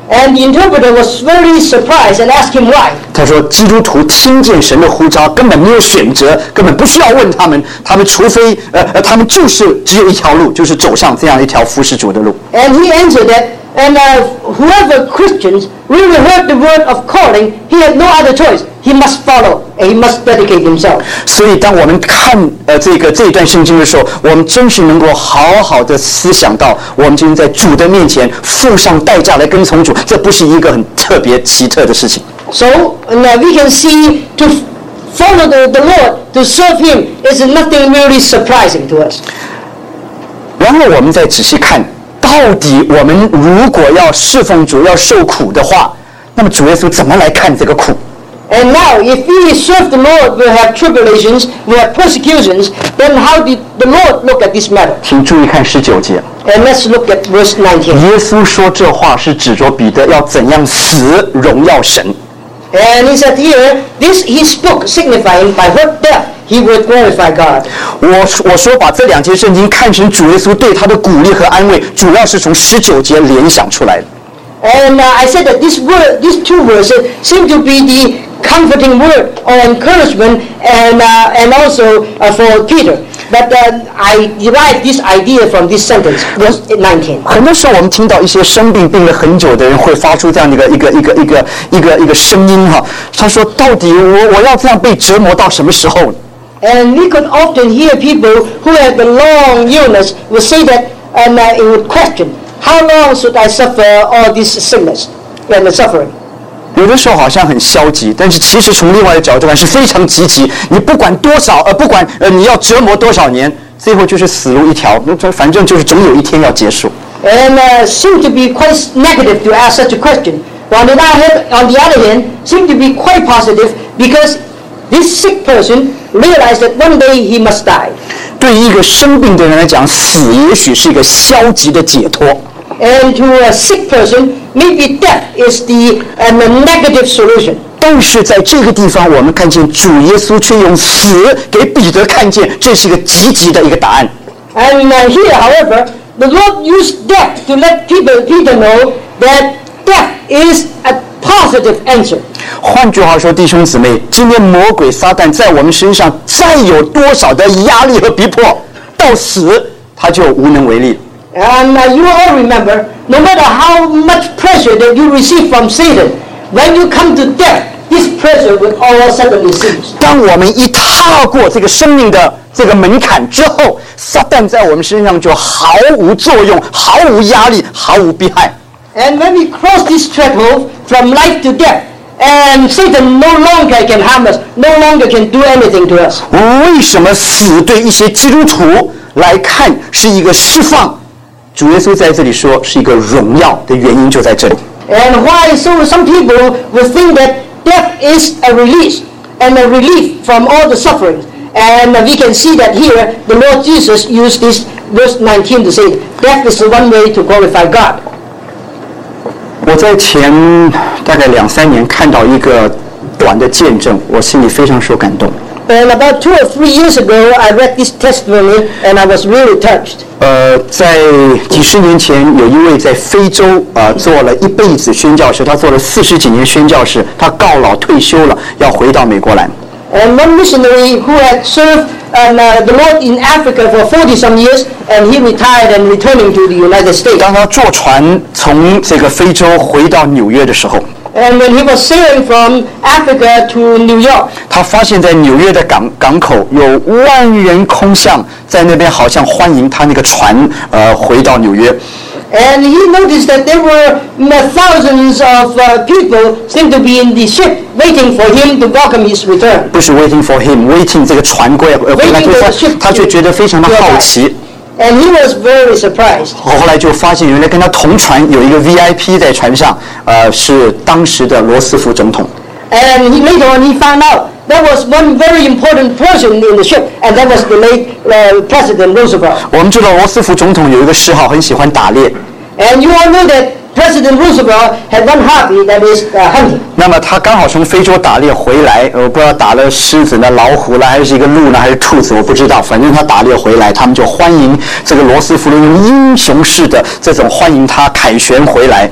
And the interpreter was very surprised and asked him why. 他说，基督徒听见神的呼召，根本没有选择，根本不需要问他们，他们除非呃呃，他们就是只有一条路，就是走上这样一条服侍主的路。 And he answered that, and uh, whoever Christians really heard the word of calling, he had no other choice. He must follow, and he must dedicate himself. 所以，当我们看呃这个这一段圣经的时候，我们真是能够好好的思想到，我们今天在主的面前付上代价来跟从主，这不是一个很特别奇特的事情。 So and, uh, we can see to follow the, the Lord, to serve Him, is nothing really surprising to us. 然后我们再仔细看，到底我们如果要侍奉主、要受苦的话，那么主耶稣怎么来看这个苦？ And now, if we serve the Lord, we'll have tribulations, we'll have persecutions, then how did the Lord look at this matter? 请注意看十九节。 And let's look at verse nineteen. 耶稣说这话是指着彼得要怎样死，荣耀神。 And he said here, this he spoke, signifying by what death he would glorify God. 我我说把这两节圣经看成主耶稣对他的鼓励和安慰，主要是从十九节联想出来的。 And uh, I said that this word, these two verses seem to be the comforting word or encouragement, and uh, and also uh, for Peter. But uh, I derived this idea from this sentence, verse nineteen. 很多时候我们听到一些生病病了很久的人会发出这样的一个一个一个一个一个一个声音哈，他说到底我我要这样被折磨到什么时候？ And we could often hear people who have the long illness will say that, and uh, it would question, how long should I suffer all this sickness and the suffering? 有的时候好像很消极，但是其实从另外的角度看是非常积极。你不管多少，呃，不管呃你要折磨多少年，最后就是死路一条。那反正就是总有一天要结束。 And uh, seem to be quite negative to ask such a question. On the other hand, on the other hand, seem to be quite positive because this sick person realized that one day he must die. 对于一个生病的人来讲，死也许是一个消极的解脱。 And to a sick person, maybe death is the um, a negative solution. 但是在这个地方，我们看见主耶稣却用死给彼得看见，这是一个积极的一个答案。 And uh, here, however, the Lord used death to let people, Peter know that death is a positive answer. 换句话说，弟兄姊妹，今天魔鬼撒旦在我们身上再有多少的压力和逼迫，到死他就无能为力。 And uh, you all remember, no matter how much pressure that you receive from Satan, when you come to death, this pressure will all suddenly cease. 当我们一踏过这个生命的这个门槛之后，撒旦在我们身上就毫无作用、毫无压力、毫无迫害。 And when we cross this threshold from life to death, and Satan no longer can harm us, no longer can do anything to us. 为什么死对一些基督徒来看是一个释放？主耶稣在这里说是一个荣耀的原因就在这里。 And why so some people will think that death is a release and a relief from all the suffering. And we can see that here the Lord Jesus used this verse nineteen to say death is the one way to glorify God. 我在前大概两三年看到一个短的见证，我心里非常受感动。 And about two or three years ago, I read this testimony, and I was really touched. 呃，在几十年前，有一位在非洲啊、呃、做了一辈子宣教士，他做了四十几年宣教士，他告老退休了，要回到美国来。 And one missionary who had served um, uh, the Lord in Africa for forty some years, and he retired and returning to the United States. 当他坐船从这个非洲回到纽约的时候， And when he was sailing from Africa to New York, 他发现在纽约的港港口有万人空巷，在那边好像欢迎他那个船呃回到纽约。 and he noticed that there were uh, thousands of uh, people seemed to be in the ship waiting for him to welcome his return. 不是 waiting for him，waiting 这个船过来回来， Waiting for the ship 他却觉得非常的好奇。 And he was very surprised. 后来就发现，原来跟他同船有一个 V I P 在船上，呃，是当时的罗斯福总统。 And he, later on he found out there was one very important person in the ship, and that was the late uh, President Roosevelt. 我们知道罗斯福总统有一个嗜好，很喜欢打猎。 And you all know that President Roosevelt had one hobby, that is uh, hunting. 那么他刚好从非洲打猎回来，我不知道打了狮子呢、老虎了，还是一个鹿呢，还是兔子，我不知道。反正他打猎回来，他们就欢迎这个罗斯福用英雄式的这种欢迎他凯旋回来。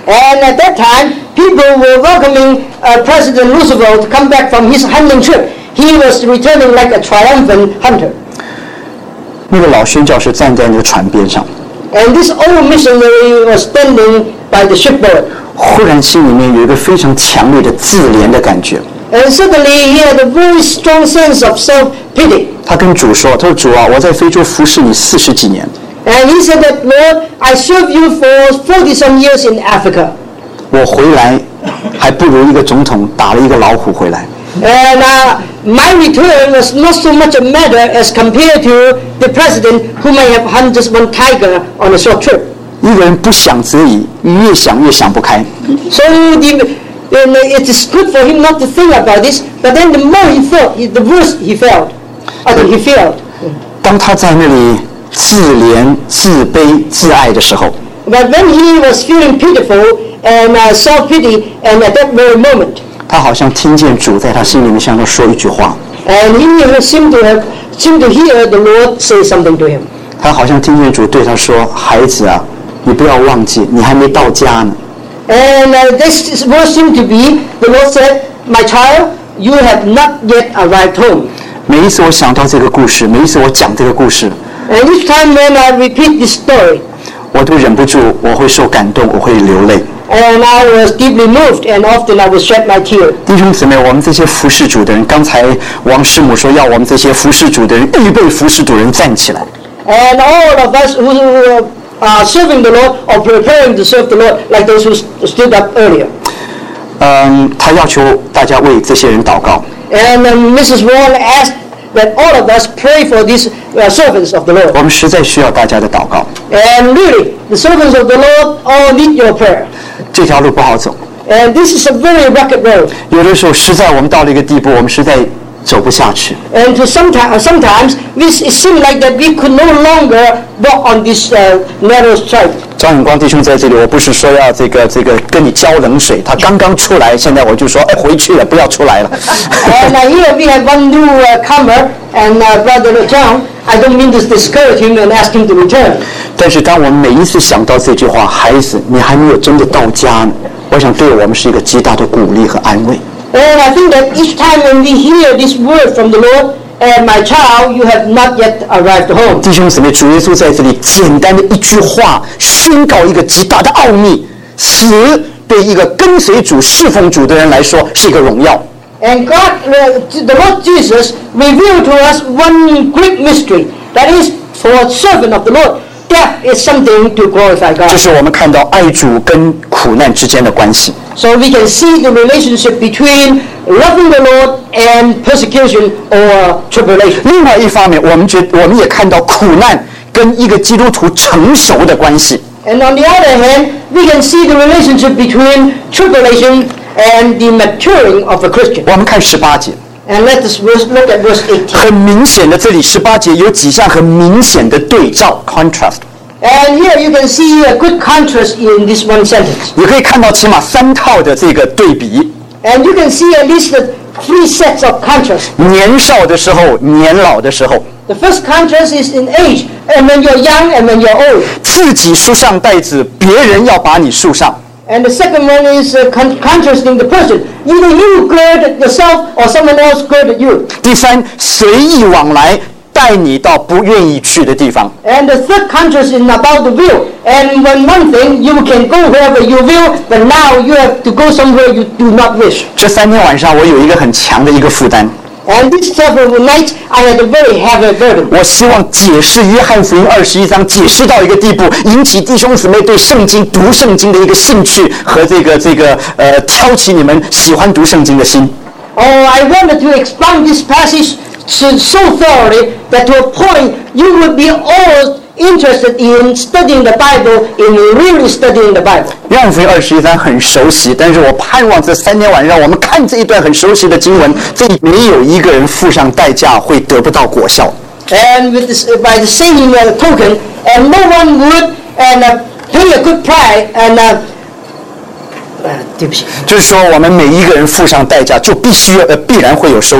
And at that time, people were welcoming uh, President Roosevelt to come back from his hunting trip. He was returning like a triumphant hunter. 那个老宣教士站在那个船边上， And this old missionary was standing by the shipboard. 忽然心里面有一个非常强烈的自怜的感觉。 And suddenly he had a very strong sense of self-pity. 他跟主说：“他说主啊，我在非洲服侍你四十几年， And he said that, Lord, I served you for forty some years in Africa. 我回来还不如一个总统打了一个老虎回来。 And uh, my return was not so much a matter as compared to the president who may have hunted just one tiger on a short trip. 一个人不想则已，越想越想不开。 So the, and it is good for him not to think about this, but then the more he thought, the worse he felt. I think he felt. 当他在那里自怜、自卑、自爱的时候， But when he was feeling pitiful and uh, self-pity, and at that very moment, 他好像听见主在他心里面向他说一句话， and he seemed to have seemed to hear the Lord say something to him. 他好像听见主对他说：“孩子啊，你不要忘记，你还没到家呢。” And uh, this verse seemed to be, the Lord said, "My child, you have not yet arrived home." 每一次我想到这个故事，每一次我讲这个故事， And each time when I repeat this story, 我都忍不住，我会受感动，我会流泪。 and I was deeply moved, and often I would shed my tears. 弟兄姊妹，我们这些服侍主的人，刚才王师母说要我们这些服侍主的人预备服侍主人站起来。 And all of us who are serving the Lord or preparing to serve the Lord, like those who stood up earlier. 嗯，他要求大家为这些人祷告。 And um, Missus Wall asked that all of us pray for these uh, servants of the Lord. 我们实在需要大家的祷告。 And really, the servants of the Lord all need your prayer. 这条路不好走， And this is a very rugged road. 有的时候实在我们到了一个地步，我们实在走不下去。 And to sometimes, sometimes this, it seemed like that we could no longer walk on this uh, narrow track. 张永光弟兄在这里，我不是说要这个这个跟你浇冷水，他刚刚出来，现在我就说，哎，回去了，不要出来了。 And uh, here we have one new uh, comer, and uh, Brother John. I don't mean to discourage him and ask him to return. 但是当我们每一次想到这句话，孩子，你还没有真的到家呢，我想对我们是一个极大的鼓励和安慰。 And I think that each time when we hear this word from the Lord, and my child, you have not yet arrived home. 弟兄姊妹，主耶稣在这里简单的一句话，宣告一个极大的奥秘：死对一个跟随主、侍奉主的人来说是一个荣耀。 And God, uh, the Lord Jesus, revealed to us one great mystery. That is, for a servant of the Lord, death is something to glorify 这 God. 是我们看到爱主跟苦难之间的关系。 So we can see the relationship between loving the Lord and persecution or tribulation. 另外一方面，我们觉我们也看到苦难跟一个基督徒成熟的关系。 And on the other hand, we can see the relationship between tribulation and the maturing of a Christian. 我们看十八节， And let us look at verse eighteen. 很明显的，这里十八节有几项很明显的对照 （contrast）， And here you can see a good contrast in this one sentence. 也可以看到起码三套的这个对比： And you can see at least the three sets of contrast. 年少的时候、年老的时候， The first contrast is in age, and when you're young and when you're old. 自己束上带子，别人要把你束上。 And the second one is uh, con- contrasting the person. Either you gird yourself or someone else girded you. 第三，随意往来，带你到不愿意去的地方。 And the third contrast is about the will. And when one thing, you can go wherever you will, but now you have to go somewhere you do not wish. 这三天晚上，我有一个很强的一个负担。 And this several nights, I had a very heavy burden. 我希望解释约翰福音二十一章，解释到一个地步，引起弟兄姊妹对圣经、读圣经的一个兴趣和这个这个呃，挑起你们喜欢读圣经的心。 Oh, I wanted to expound this passage so, so thoroughly that to a point you would be all interested in studying the Bible, in really studying the Bible. 约翰福音二十一章很熟悉，但是我盼望这三天晚上我们看这一段很熟悉的经文，这里没有一个人付上代价会得不到果效。 And with this, uh, by the same uh, token, and no one would and uh, pay a good price and uh, 呃，对不起。 就是说，我们每一个人付上代价，就必须呃必然会有收成。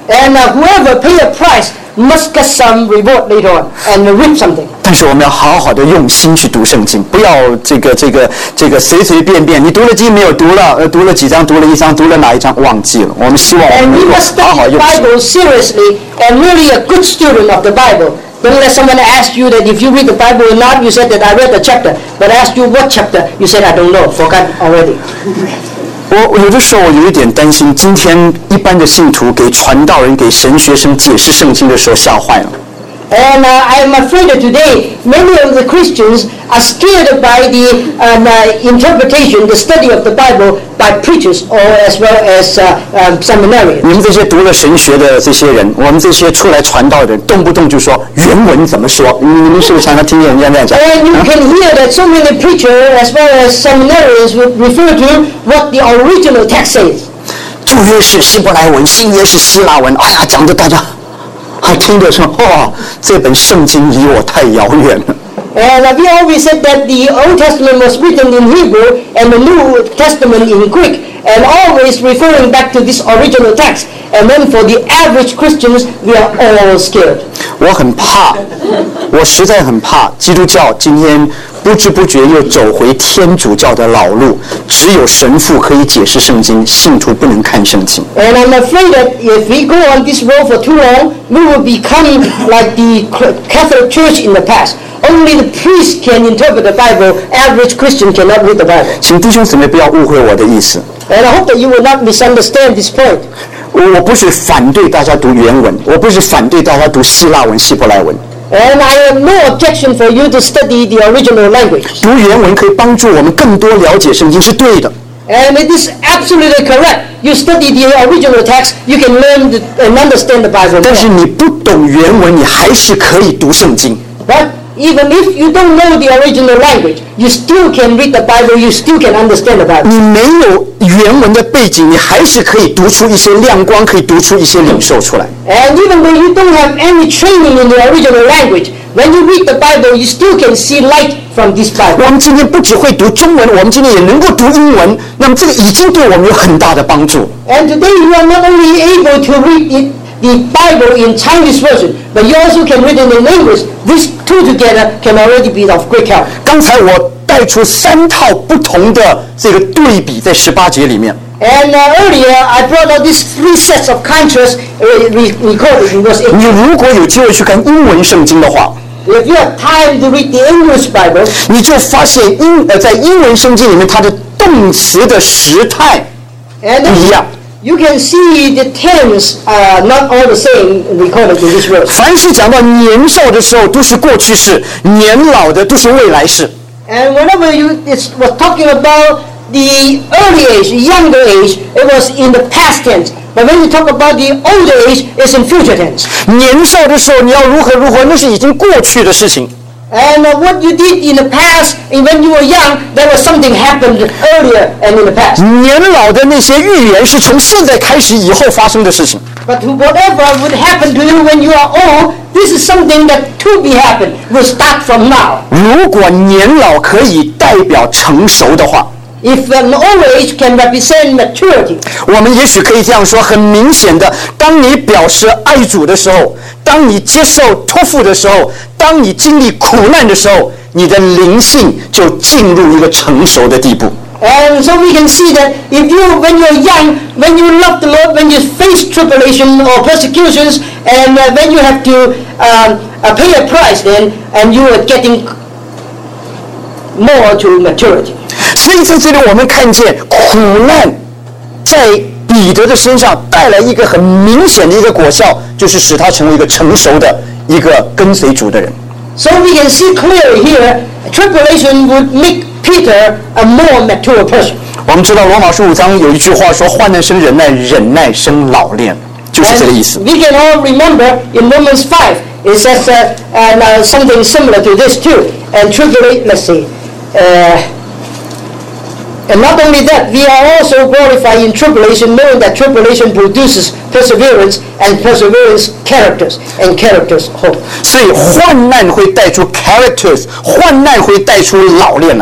And uh, whoever pay a price must get some reward later on and reap something. 但是我们要好好的用心去读圣经，不要这个这个这个随随便便。你读了经没有？读了，呃，读了几章？读了一章？读了哪一章？忘记了。我们希望我们 And 能 we 够 must 好好 study the 用心。 Bible seriously and really a good student of the Bible. Don't let someone ask you that if you read the Bible or not. You said that I read the chapter, but I asked you what chapter. You said I don't know, forgot already. 我我有的时候我有一点担心，今天一般的信徒给传道人、给神学生解释圣经的时候吓坏了。 And uh, I am afraid that today many of the Christians are scared by the um, uh, interpretation, the study of the Bible by preachers or as well as uh, um, seminarians. 你们这些读了神学的这些人，我们这些出来传道的人，动不动就说原文怎么说？你你们是不是常常听见人家那样讲？ And you can hear that so many preachers as well as seminarians would refer to what the original text says. 旧约是希伯来文，新约是希腊文。哎呀，讲的大家还听着说，哇，这本圣经离我太遥远了。 And uh, we always said that the Old Testament was written in Hebrew and the New Testament in Greek, and always referring back to this original text. And then for the average Christians, we are all scared. 我很怕，我实在很怕，基督教今天不知不觉又走回天主教的老路，只有神父可以解释圣经，信徒不能看圣经。 And I'm afraid that if we go on this road for too long, we will become like the Catholic Church in the past. Only the priest can interpret the Bible. Average Christian cannot read the Bible. 请弟兄姊妹不要误会我的意思， And I hope that you will not misunderstand this point. 我我不是反对大家读原文，我不是反对大家读希腊文、希伯来文。 And I have no objection for you to study the original language. 读原文可以帮助我们更多了解圣经，是对的。 And it is absolutely correct. You study the original text, you can learn the, and understand the Bible 但是 more. 你不懂原文，你还是可以读圣经。 But even if you don't know the original language, you still can read the Bible, you still can understand the Bible. 你没有原文的背景，你还是可以读出一些亮光，可以读出一些领受出来。 And even though you don't have any training in the original language, when you read the Bible, you still can see light from this 我 Bible. 们今天不只会读中文，我们今天也能够读英文，那么这个已经对我们有很大的帮助。 And today you are not only able to read it, the Bible in Chinese version, but you also can read it in English. These two together can already be of great help. 刚才我带出三套不同的这个对比，在十八节里面。 And uh, earlier I brought out these three sets of contrast uh, re- recorded in verse eight. 你如果有机会去看英文圣经的话， If you have time to read the English Bible, 你就发现英呃在英文圣经里面，它的动词的时态 and 不一样。 you can see the tense are not all the same recorded in this verse. 凡是讲到年少的时候，都是过去式；年老的都是未来式。 And whenever you it was talking about the early age, younger age, it was in the past tense. But when you talk about the older age, it's in future tense. 年少的时候你要如何如何，那是已经过去的事情。 And uh, what you did in the past, and when you were young, there was something happened earlier and in the past. 年老的那些预言是从现在开始以后发生的事情。 But to whatever would happen to you when you are old, this is something that to be happen will start from now. 如果年老可以代表成熟的话， If an old age can represent maturity, 我们也许可以这样说：很明显的，当你表示爱主的时候，当你接受托付的时候，当你经历苦难的时候，你的灵性就进入一个成熟的地步。 and so we can see that if you, when you're young, when you love the Lord, when you face tribulation or persecutions, and uh, when you have to um, uh, pay a price, then and you are getting more to maturity. 所以在这里我们看见苦难在彼得的身上带来一个很明显的一个果效，就是使他成为一个成熟的一个跟随主的人。 So we can see clearly here, tribulation would make Peter a more mature person. 我们知道罗马书五章有一句话说：“患难生忍耐，忍耐生老练”，就是这个意思。 And we can all remember in Romans five, it says uh, and, uh, something similar to this too. And tribulation, let's see. Uh, and not only that, we are also glorified in tribulation, knowing that tribulation produces perseverance, and perseverance characters, and characters hope. 所以患难会带出 characters， 患难会带出老练来。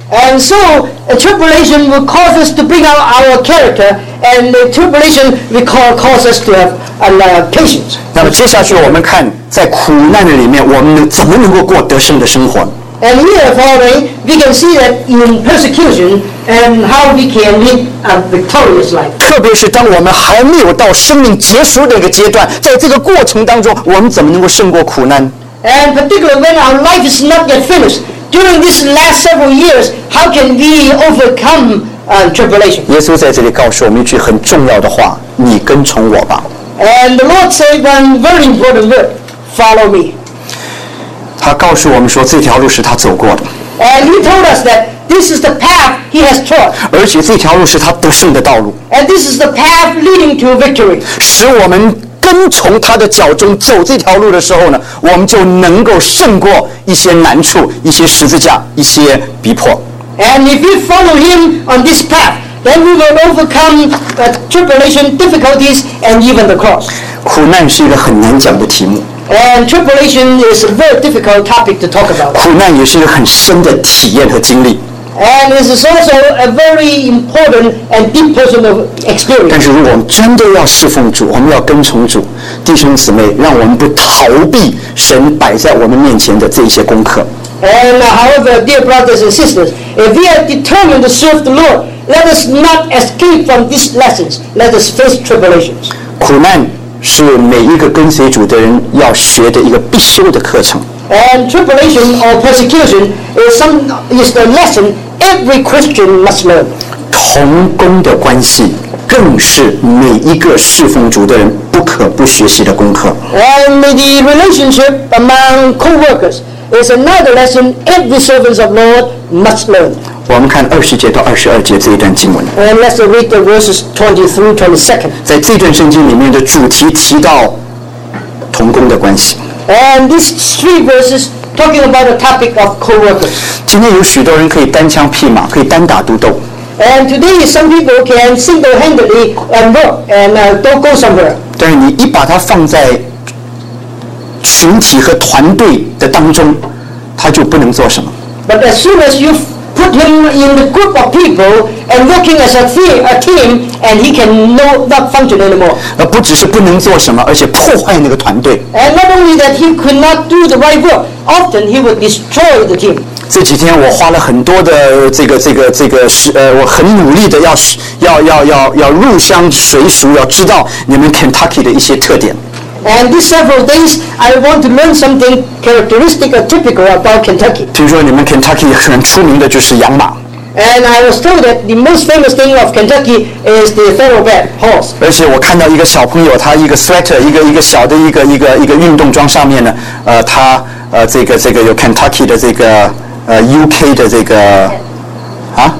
And so, a tribulation will cause us to bring out our character, and the tribulation will cause us to have uh, patience. 那么接下去我们看，在苦难的里面，我们能怎么能够过得胜的生活？ And here following, we can see that in persecution and how we can live a victorious life. 特别是当我们还没有到生命结束的一个阶段，在这个过程当中，我们怎么能够胜过苦难？ And particularly when our life is not yet finished, during these last several years, how can we overcome uh, tribulation? 耶稣在这里告诉我们一句很重要的话：你跟从我吧。 And the Lord said one very important word: follow me. 他告诉我们说，这条路是他走过的， And He told us that this is the path He has trod. 而且这条路是他得胜的道路， And this is the path leading to victory. 使我们跟从他的脚中走这条路的时候呢，我们就能够胜过一些难处、一些十字架、一些逼迫。 And if we follow Him on this path, then we will overcome uh, tribulation, difficulties, and even the cross. 苦难是一个很难讲的题目， And tribulation is a very difficult topic to talk about. 苦难也是一个很深的体验和经历。 And this is also a very important and deep personal 但 experience. 是如果我们真的要侍奉主，我们要跟从主，弟兄姊妹，让我们不逃避神摆在我们面前的这一些功课。 And uh, however, dear brothers and sisters, if we are determined to serve the Lord, let us not escape from these lessons. Let us face tribulations. 苦难是每一个跟随主的人要学的一个必修的课程。 And tribulation or persecution is some is the lesson every Christian must learn. 同工的关系更是每一个侍奉主的人不可不学习的功课。 And the relationship among co-workers is another lesson every servant of Lord must learn. 我们看二十节到二十二节这一段经文， And let's read the verses twenty through twenty-second. 在这段圣经里面的主题提到同工的关系。 And these three verses talking about the topic of co-workers. 今天有许多人可以单枪匹马，可以单打独斗， And today some people can single-handedly and work and uh, don't go somewhere. 但是你一把它放在群体和团队的当中，他就不能做什么。 But as soon as you put him in the group of people and working as a, te- a team, and he can no, not function anymore. 而不只是不能做什么，而且破坏那个团队。 And not only that, he could not do the right work. Often he would destroy the team. 这几天我花了很多的这个这个这个是呃，我很努力的要要要要要入乡随俗，要知道你们 Kentucky 的一些特点。 And these several days, I want to learn something characteristic or typical about Kentucky. 听说你们 Kentucky 很出名的就是养马， And I was told that the most famous thing of Kentucky is the thoroughbred horse. 而且我看到一个小朋友，他一个 sweater， 一个一个小的一个一个一个运动装上面呢，呃，他呃这个这个有 Kentucky 的这个呃 U K 的这个啊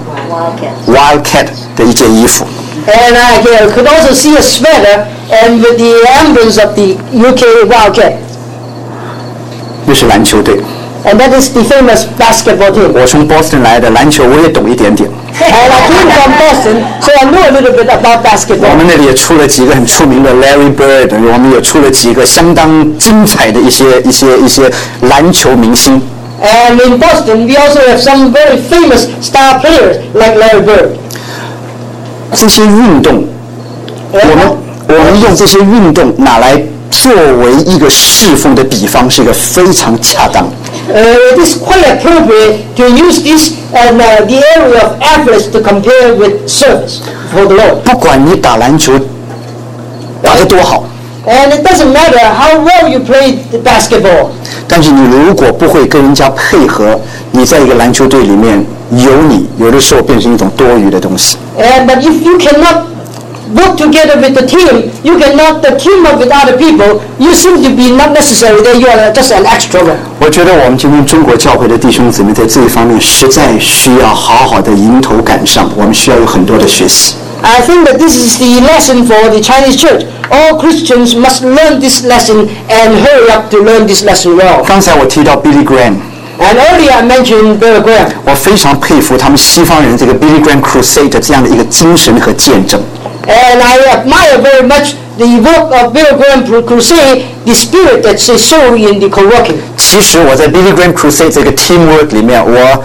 Wildcat 的一件衣服。 And I uh, could also see a sweater and with the emblems of the U K Wildcat. 那是篮球队。 And that is the famous basketball team. 我从 Boston 来的，篮球我也懂一点点。 And I came from Boston, so I know a little bit about 我 basketball. 们那里也出了几个很出名的 Larry Bird， 我们也出了几个相当精彩的一些一些一些篮球明星。 And in Boston, we also have some very famous star players like Larry Bird. 这些运动，我们我们用这些运动拿来作为一个侍奉的比方，是一个非常恰当。 Uh, it is quite appropriate to use this and uh, the area of athletes to compare with service for the Lord. 不管你打篮球打得多好， And it doesn't matter how well you play the basketball. 但是你如果不会跟人家配合，你在一个篮球队里面有你，有的时候变成一种多余的东西。 And, but if you cannot work together with the team, you cannot uh, team up with other people, you seem to be not necessary that you are just an extra one. 我觉得我们今天中国教会的弟兄姊妹在这一方面实在需要好好的迎头赶上，我们需要有很多的学习。 I think that this is the lesson for the Chinese church. All Christians must learn this lesson and hurry up to learn this lesson well. 刚才我提到 Billy Graham， And earlier I mentioned Billy Graham. 我非常佩服他们西方人这个 Billy Graham Crusade 这样的一个精神和见证。 And I admire very much the work of Billy Graham Crusade, the spirit that's shown in the co-working. 其实我在 Billy Graham Crusade 这个 teamwork 里面，我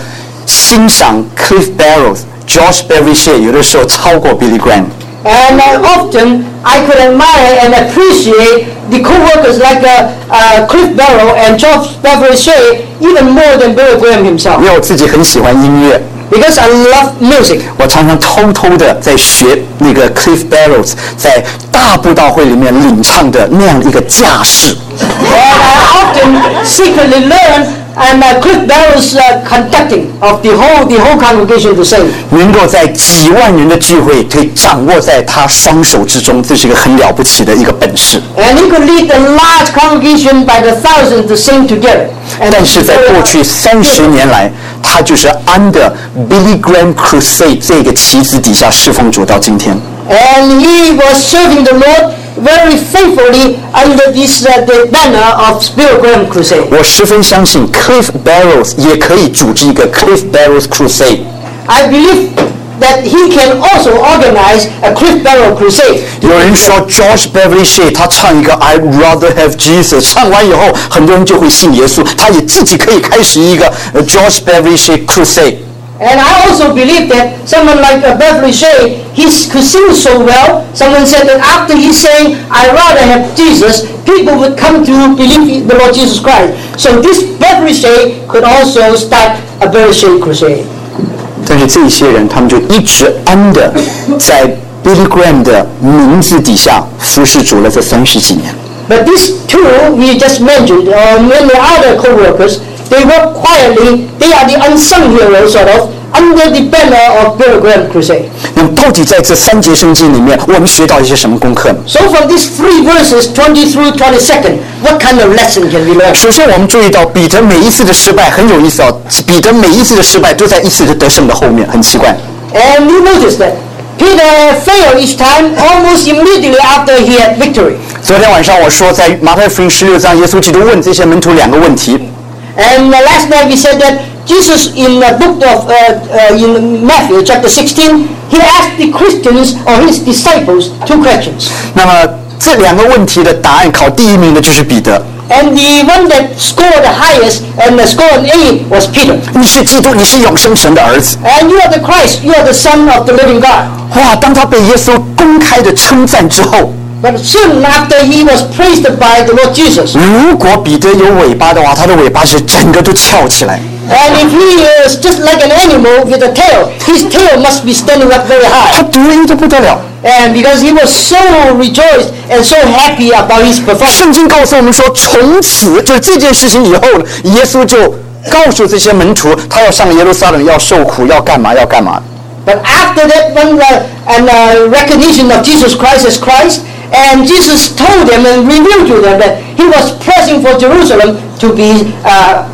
欣赏 Cliff Barrows、Josh Beverly Shea 有的时候超过 Billy Graham。And uh, often I could admire and appreciate the co-workers like uh, uh, Cliff Barrow and George Beverly Shea even more than Billy Graham himself. 因为我自己很喜欢音乐。 Because I love music. 我常常偷偷的在学那个 Cliff Barrows 在大布道会里面领唱的那样的一个架势。 And I often secretly learn and uh, Cliff Barrows uh, conducting of the whole the whole congregation to sing. 能够在几万人的聚会可以掌握在他双手之中，这是一个很了不起的一个本事。 And he could lead a large congregation by the thousands to sing together. 但是在过去三十年来，他就是 under Billy Graham Crusade 这个旗子底下侍奉主到今天。 And he was serving the Lord very faithfully under this uh, the banner of Billy Graham Crusade. 我十分相信 Cliff Barrows 也可以组织一个 Cliff Barrows Crusade. I believe that he can also organize a Cliff Barrows Crusade. 有人说 George Beverly Shea 他唱一个 I'd rather have Jesus， 唱完以后很多人就会信耶稣，他也自己可以开始一个 George Beverly Shea Crusade。And I also believe that someone like uh, Beverly Shea, he could sing so well. Someone said that after he sang, "I'd rather have Jesus," people would come to believe the Lord Jesus Christ. So this Beverly Shea could also start a Beverly Shea crusade. 但是这些人，他们就一直 under 在 Billy Graham 的名字底下服侍主了这三十几年。 But these two we just mentioned, or many other co-workers, they work quietly. They are the unsung heroes, sort of, under the banner of Billy Graham Crusade. 那么到底在这三节圣经里面，我们学到一些什么功课呢？ So from these three verses, twenty through twenty-second, what kind of lesson can we learn? 首先，我们注意到彼得每一次的失败很有意思哦。彼得每一次的失败都在一次的得胜的后面，很奇怪。 And you notice that Peter failed each time almost immediately after he had victory. 昨天晚上我说，在马太福音十六章，耶稣基督问这些门徒两个问题。 And uh, last night we said that Jesus in the book of uh, uh, in Matthew chapter sixteen, he asked the Christians or his disciples two questions. 那么这两个问题的答案考第一名的就是彼得。 And the one that scored the highest and scored an A was Peter. 你是基督，你是永生神的儿子。 And you are the Christ, you are the Son of the living God. 哇！当他被耶稣公开的称赞之后。 But soon after he was praised by the Lord Jesus. 如果彼得有尾巴的话，他的尾巴是整个都翘起来。 And if he is just like an animal with a tail, his tail must be standing up very high. 他得意的不得了。 And because he was so rejoiced and so happy about his performance. 圣经告诉我们说，从此就是这件事情以后呢，耶稣就告诉这些门徒，他要上耶路撒冷，要受苦，要干嘛，要干嘛。 But after that, when the and uh, recognition of Jesus Christ as Christ. And Jesus told them and revealed to them that he was pressing for Jerusalem to be uh,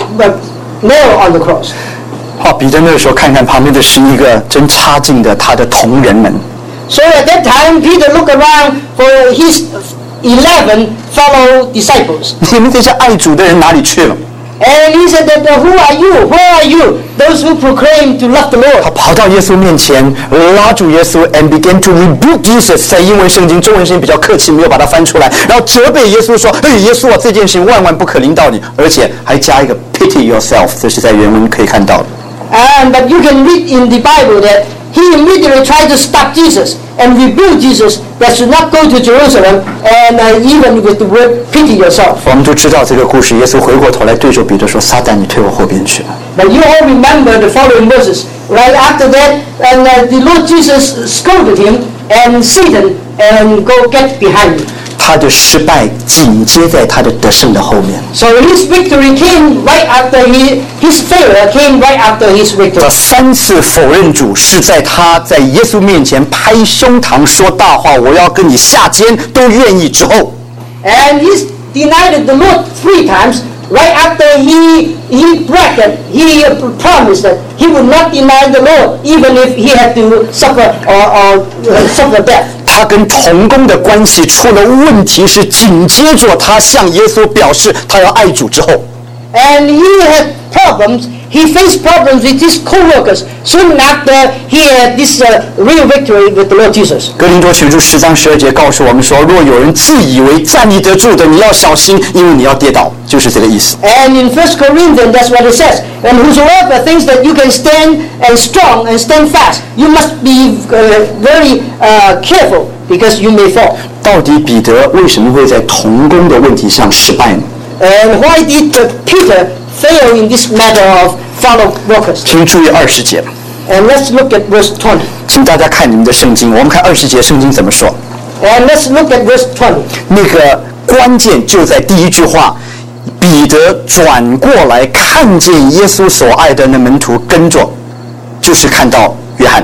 nailed on the cross. 好，彼得那个时候看看旁边的是一个真差劲的他的同人们。 So at that time, Peter looked around for his eleven fellow disciples. 你们这些爱主的人哪里去了？ And he said that, uh, who are you? Where are you? Those who proclaim to love the Lord. 他跑到耶稣面前，拉住耶稣 and began to rebuke Jesus。在英文圣经、中文圣经比较客气，没有把它翻出来，然后责备耶稣说：“哎，耶稣啊，这件事情万万不可临到你，而且还加一个 pity yourself。”这是在原文可以看到的。 And but you can read in the Bible that he immediately tried to stop Jesus and rebuke Jesus that should not go to Jerusalem, and uh, even with the word pity yourself. 我们都知道这个故事，耶稣回过头来对着彼得说：“撒旦，你退我后边去。” But you all remember the following verses. Right after that, and uh, the Lord Jesus scolded him, and Satan, and go get behind me. 他的失败紧接在他的得胜的后面。 So his victory came right after he, his failure came right after his victory. 他三次否认主，是在他在耶稣面前拍胸膛说大话，我要跟你下监，都愿意之后。 And he denied the Lord three times. Right after he he bragged, he promised that he would not deny the Lord, even if he had to suffer or, or uh, suffer death. 他跟同工的关系出了问题，是紧接着他向耶稣表示他要爱主之后。 And he had problems. He faced problems with his co-workers soon after he had this uh, real victory with the Lord Jesus. 哥林多前书十章十二节告诉我们说，若有人自以为站立得住的，你要小心，因为你要跌倒，就是这个意思。 And in First Corinthians, that's what it says. And whosoever thinks that you can stand and strong and stand fast, you must be uh, very uh, careful because you may fall. 到底彼得为什么会在同工的问题上失败呢？ And why did uh, Peter fail in this matter of fellow workers? 请注意二十节。 And let's look at verse twenty. 请大家看你们的圣经，我们看二十节圣经怎么说。 And let's look at verse twenty. 那个关键就在第一句话，彼得转过来看见耶稣所爱的那门徒跟着，就是看到约翰。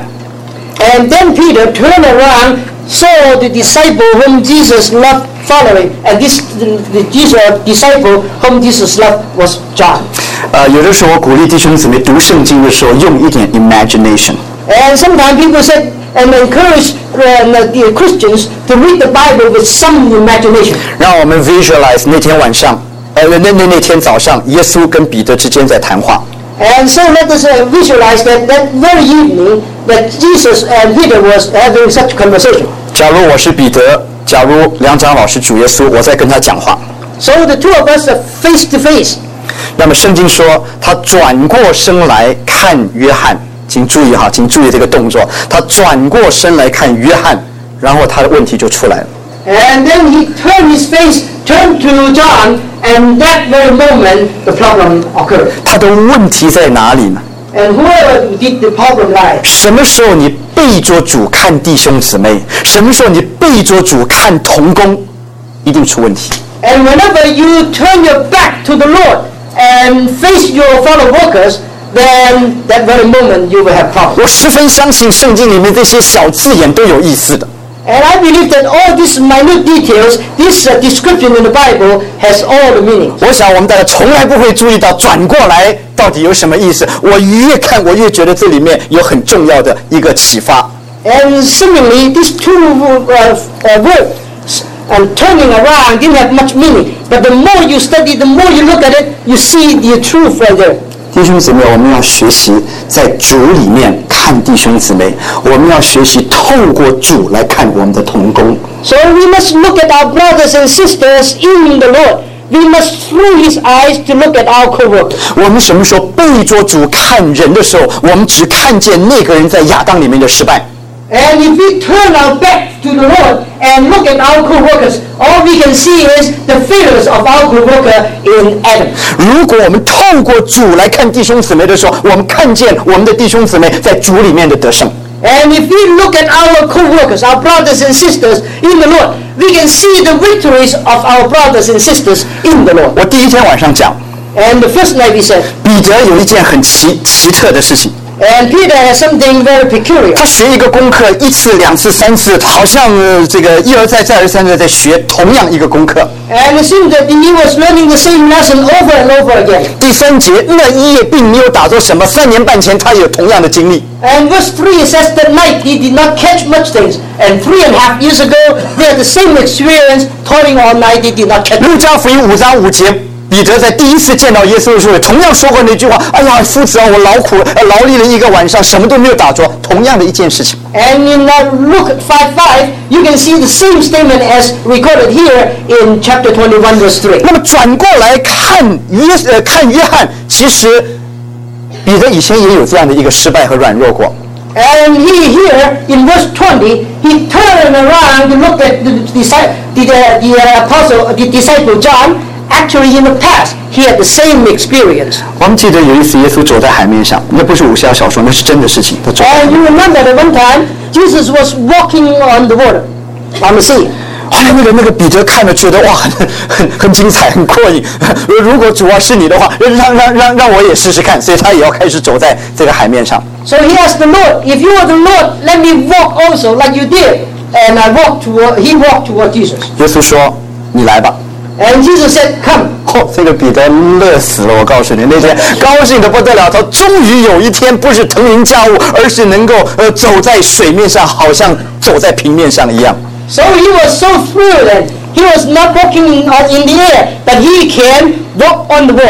And then Peter turned around, saw the disciple whom Jesus loved following, and this the, the Jesus disciple whom Jesus loved was John. 呃，有的时候我鼓励弟兄姊妹读圣经的时候用一点 imagination。 And sometimes people said and encourage uh, the Christians to read the Bible with some imagination. 让我们 visualize 那天晚上，呃，那那那天早上，耶稣跟彼得之间在谈话。 And so let us uh, visualize that that very evening that Jesus and Peter was having such conversation. 假如我是彼得，假如梁长老是主耶稣，我在跟他讲话。 So the two of us are face to face. 那么圣经说，他转过身来看约翰，请注意哈，请注意这个动作。他转过身来看约翰，然后他的问题就出来了。 And then he turned his face, turned to John, and that very moment the problem occurred. 他的问题在哪里呢？ And where did the problem lie? 什么时候你背着主看弟兄姊妹？什么时候你背着主看同工？一定出问题。 And whenever you turn your back to the Lord and face your fellow workers, then that very moment you will have problems. 我十分相信圣经里面这些小字眼都有意思的。 And I believe that all these minute details, this uh, description in the Bible has all the meaning. 我想我们大家从来不会注意到转过来到底有什么意思。我越看我越觉得这里面有很重要的一个启发。 And similarly, these two uh, uh, words and turning around didn't have much meaning. But the more you study, the more you look at it, you see the truth right there. 弟兄姊妹，我们要学习在主里面看弟兄姊妹，我们要学习透过主来看我们的同工。 So we must look at our brothers and sisters in the Lord. We must through His eyes to look at our co-workers. 我们什么时候背着主看人的时候，我们只看见那个人在亚当里面的失败。 And if we turn our back to the Lord and look at our co-workers, all we can see is the failures of our co-worker in Adam. 如果我们透过主来看弟兄姊妹的时候，我们看见我们的弟兄姊妹在主里面的得胜。 And if we look at our co-workers, our brothers and sisters in the Lord, we can see the victories of our brothers and sisters in the Lord. 我第一天晚上讲， And the first night we said, 彼得有一件很奇奇特的事情。 and Peter has something very peculiar. 他学一个功课一次两次三次，好像、呃、这个一而再再而三的在学同样一个功课。 And it seemed that he was learning the same lesson over and over again. 第三节那一夜并没有打着什么，三年半前他有同样的经历。 And verse three says that night he did not catch much things. And three and a half years ago, they had the same experience, toiling all night, they did not catch. 路加福音五章五节，彼得在第一次见到耶稣的时候，同样说过那句话：“哎呀，夫子啊，我劳苦呃劳力了一个晚上，什么都没有打着。”同样的一件事情。 And in uh, Luke five five, you can see the same statement as recorded here in chapter twenty-one, verse three. 那么转过来看约呃看约翰，其实彼得以前也有这样的一个失败和软弱过。 And he here in verse twenty, he turned around to look at the disciple, the, the, the uh, apostle, the disciple John. Actually, in the past, he had the same experience. 我们记得有一次耶稣走在海面上，那不是武侠小说，那是真的事情。他走。 And you remember that one time, Jesus was walking on the water, on the sea. 后来那个那个彼得看了，觉得哇，很很很精彩，很过瘾。如果主要是你的话，让让让让我也试试看，所以他也要开始走在这个海面上。 So he asked the Lord, "If you are the Lord, let me walk also, like you did." And I walked toward. He walked toward Jesus. 耶稣说：“你来吧。” And Jesus said, "Come." 哦，这个彼得乐死了！我告诉你，那天高兴得不得了。他终于有一天不是腾云驾雾，而是能够呃走在水面上，好像走在平面上一样。 So he was so thrilled, and he was not walking in, uh, in the air, but he can walk on the water.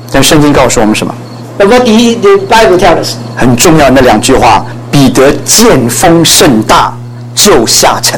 但圣经告诉我们什么？ But what the, the Bible tells us? 很重要的那两句话：彼得见风甚大，就下沉。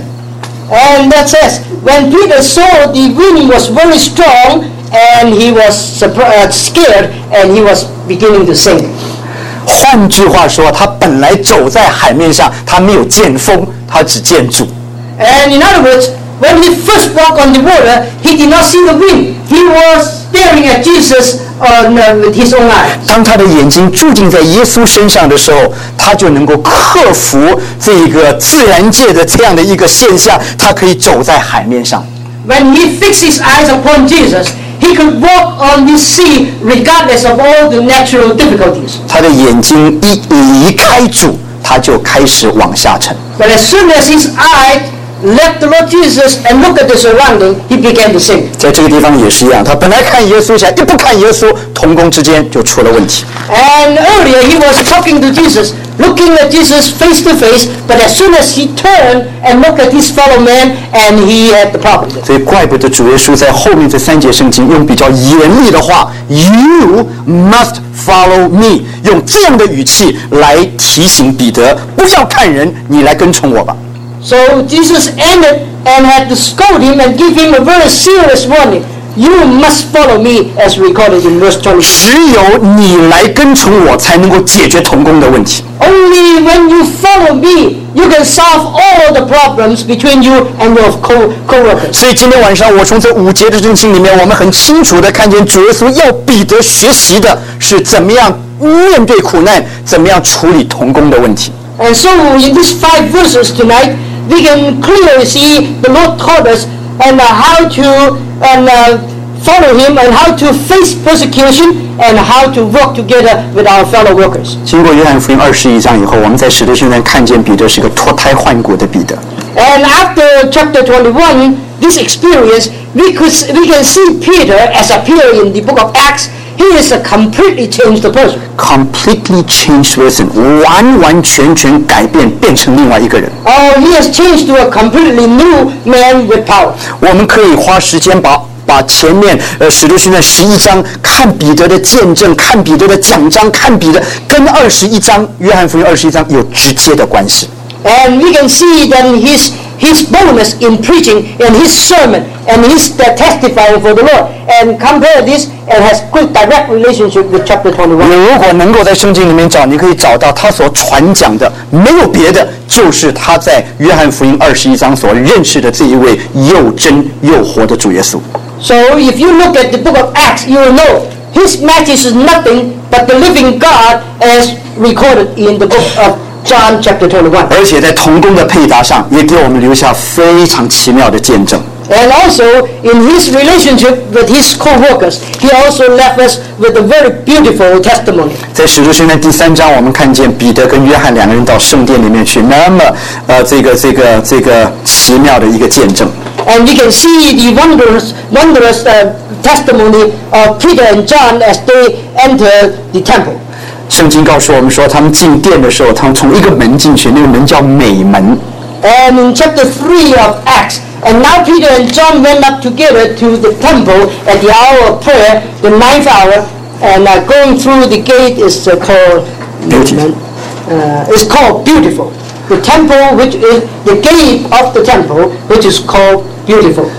And that says, when Peter saw the wind was very strong, and he was surprised, scared, and he was beginning to sink. 换句话说，他本来走在海面上，他没有见风，他只见主。 And in other words, when he first walked on the water, he did not see the wind. He was staring at Jesus on, uh, with his own eyes. 当他的眼睛注定在耶稣身上的时候，他就能够克服这个自然界的这样的一个现象，他可以走在海面上。 When he fixed his eyes upon Jesus, he could walk on the sea regardless of all the natural difficulties. 他的眼睛一离开主，他就开始往下沉。 But as soon as his eye left the Lord Jesus and looked at the surrounding, he began to sink. 在这个地方也是一样，他本来看耶稣，想一不看耶稣，同工之间就出了问题。 And earlier he was talking to Jesus, looking at Jesus face to face, but as soon as he turned and looked at his fellow man, and he had the problem. 所以怪不得主耶稣在后面这三节圣经用比较严厉的话 ，You must follow me， 用这样的语气来提醒彼得，不要看人，你来跟从我吧。 So Jesus ended and had to scold him and give him a very serious warning. You must follow me, as recorded in verse twenty. 只有你来跟从我，才能够解决同工的问题。 Only when you follow me, you can solve all the problems between you and your co co-workers. 所以今天晚上，我从这五节的圣经里面，我们很清楚的看见主耶稣要彼得学习的是怎么样面对苦难，怎么样处理同工的问题。 And so in these five verses tonight, we can clearly see the Lord taught us and uh, how to and uh, follow Him and how to face persecution and how to work together with our fellow workers. 经过约翰福音二十一章以后，我们在使徒行传看见彼得是个脱胎换骨的彼得。 And after chapter twenty-one, this experience, we could we can see Peter as appeared in the book of Acts. He is a completely changed person. Completely changed person， 完完全全改变，变成另外一个人。 Oh, he has changed to a completely new man with power. 我们可以花时间把把前面呃使徒行传十一章看彼得的见证，看彼得的讲章，看彼得跟二十一章约翰福音二十一章有直接的关系。 And we can see that his his boldness in preaching and his sermon and his testifying for the Lord, and compare this and has good direct relationship with chapter 你 twenty-one. 如果能够在圣经里面找，你可以找到他所传讲的，没有别的，就是他在约翰福音二十一章所认识的这一位又真又活的主耶稣。 So if you look at the book of Acts, you will know his message is nothing but the living God as recorded in the book of John chapter twenty-one. 而且在同工的配搭上，也给我们留下非常奇妙的见证。 And also in his relationship with his co-workers, he also left us with a very beautiful testimony. 在使徒行传第三章，我们看见彼得跟约翰两个人到圣殿里面去，那么呃，这个这个这个奇妙的一个见证。 And we can see the wondrous, wondrous uh, testimony of Peter and John as they enter the temple. 圣经告诉我们说，他们进殿的时候，他们从一个门进去，那个门叫美门。 And in chapter three of Acts, and now Peter and John went up together to the temple at the hour of prayer, the ninth hour, and uh, going through the gate is uh, called Beautiful. Uh, is called Beautiful. The temple, which is the gate of the temple, which is called Beautiful.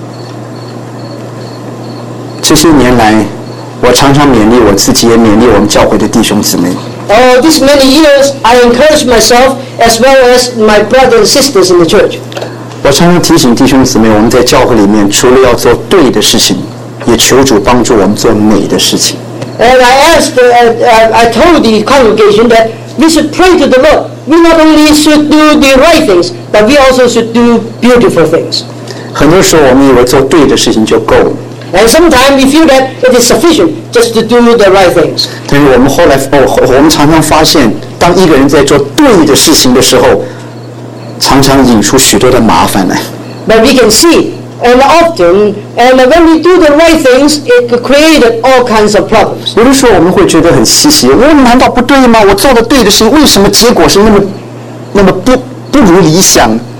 这些年来，我常常勉励我自己，也勉励我们教会的弟兄姊妹。 Oh, these many years, I encourage myself as well as my brothers and sisters in the church. 我常常提醒弟兄姊妹，我们在教会里面，除了要做对的事情，也求主帮助我们做美的事情。 And I asked, uh, uh, I told the congregation that we should pray to the Lord. We not only should do the right things, but we also should do beautiful things. 很多时候，我们以为做对的事情就够了。 And sometimes we feel that it is sufficient just to do the right things. 但是我们后来，哦，我们常常发现，当一个人在做对的事情的时候，常常引出许多的麻烦来。 But we can see, and often, and when we do the right things, it created all kinds of problems. 有的时候我们会觉得很稀奇，我难道不对吗？我做的对的事情，为什么结果是那么那么不不如理想？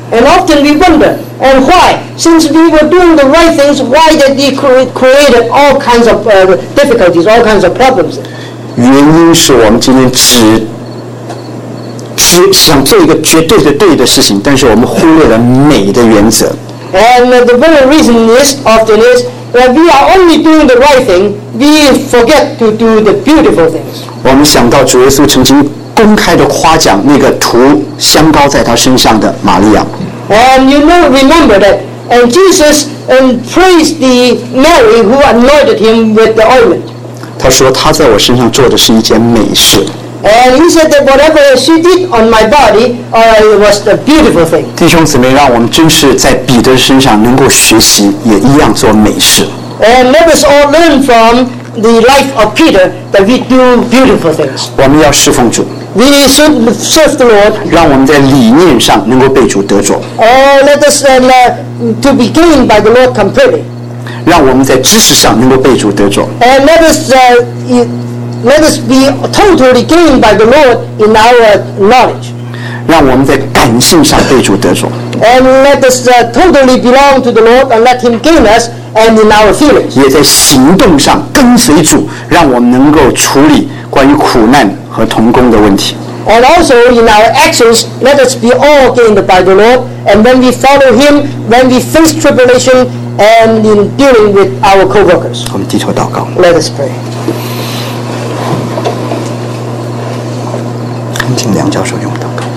And often we wonder, and why? Since we were doing the right things, why did He created all kinds of uh, difficulties, all kinds of problems? 原因是我们今天只只想做一个绝对的对的事情，但是我们忽略了美的原则。 And uh, the very reason is often is that we are only doing the right thing, we forget to do the beautiful things. 我们想到主耶稣曾经公开的夸奖那个涂香膏在他身上的玛利亚。 And you know, remember that, and Jesus um, praised the Mary who anointed him with the ointment. 他说他在我身上做的是一件美事。 And he said that whatever she did on my body uh, was a beautiful thing. 弟兄姊妹，让我们真是在彼得身上能够学习，也一样做美事。 And let us all learn from the life of Peter that we do beautiful things. 我们要侍奉主。 We should serve the Lord. 让我们在理念上能够被主得着。 Oh, let us uh, to be gained by the Lord completely. 让我们在知识上能够被主得着。 And let us uh, let us be totally gained by the Lord in our knowledge. 让我们在感性上被主得着。 And let us uh, totally belong to the Lord and let Him gain us and in our feelings. 也在行动上跟随主，让我们能够处理关于苦难和同工的问题。 And also in our actions, let us be all gained by the Lord. And when we follow Him, when we face tribulation, and in dealing with our co-workers. 我们低头祷告。 Let us pray. 请梁教授用祷告。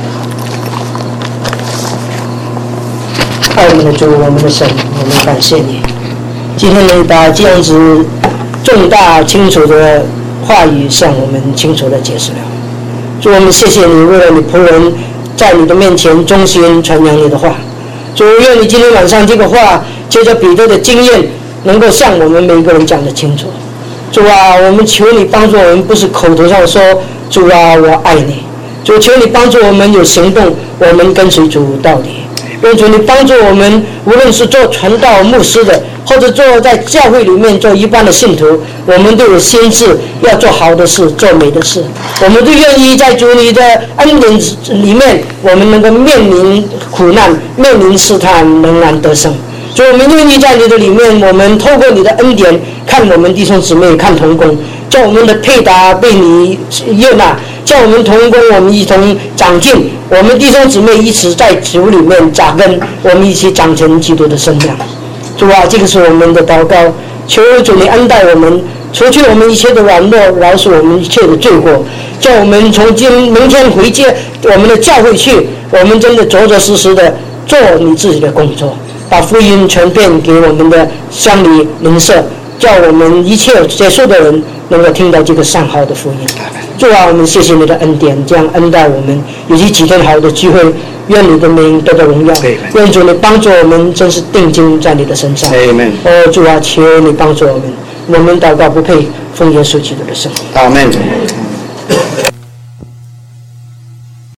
爱我们的主，我们的神，我们感谢你。今天你把这样子重大清楚的话语向我们清楚的解释了。主，我们谢谢你，为了你仆人在你的面前忠心传扬你的话。主，愿你今天晚上这个话，借着彼得的经验，能够向我们每一个人讲得清楚。主啊，我们求你帮助我们，不是口头上说主啊我爱你。主，求你帮助我们有行动，我们跟随主到底。愿主你帮助我们，无论是做传道牧师的，或者做在教会里面做一般的信徒，我们都有心志要做好的事，做美的事。我们都愿意在主你的恩典里面，我们能够面临苦难，面临试探，仍然得胜。主，我们愿意在你的里面，我们透过你的恩典，看我们弟兄姊妹，看同工，叫我们的配搭被你悦纳，叫我们同工，我们一同长进，我们弟兄姊妹一起在主里面扎根，我们一起长成基督的身量。主啊，这个是我们的祷告，求主你恩待我们，除去我们一切的软弱，饶恕我们一切的罪过，叫我们从今明天回接我们的教会去，我们真的着着实实的做你自己的工作，把福音传遍给我们的乡里邻舍，叫我们一切接受的人能够听到这个上好的福音。主啊，我们谢谢你的恩典，这样恩待我们，以及几天好的聚会，愿你的名得到荣耀。愿主你帮助我们，真是定睛在你的身上。哦，主啊，求你帮助我们，我们祷告不配，奉耶稣基督的圣名。 阿门。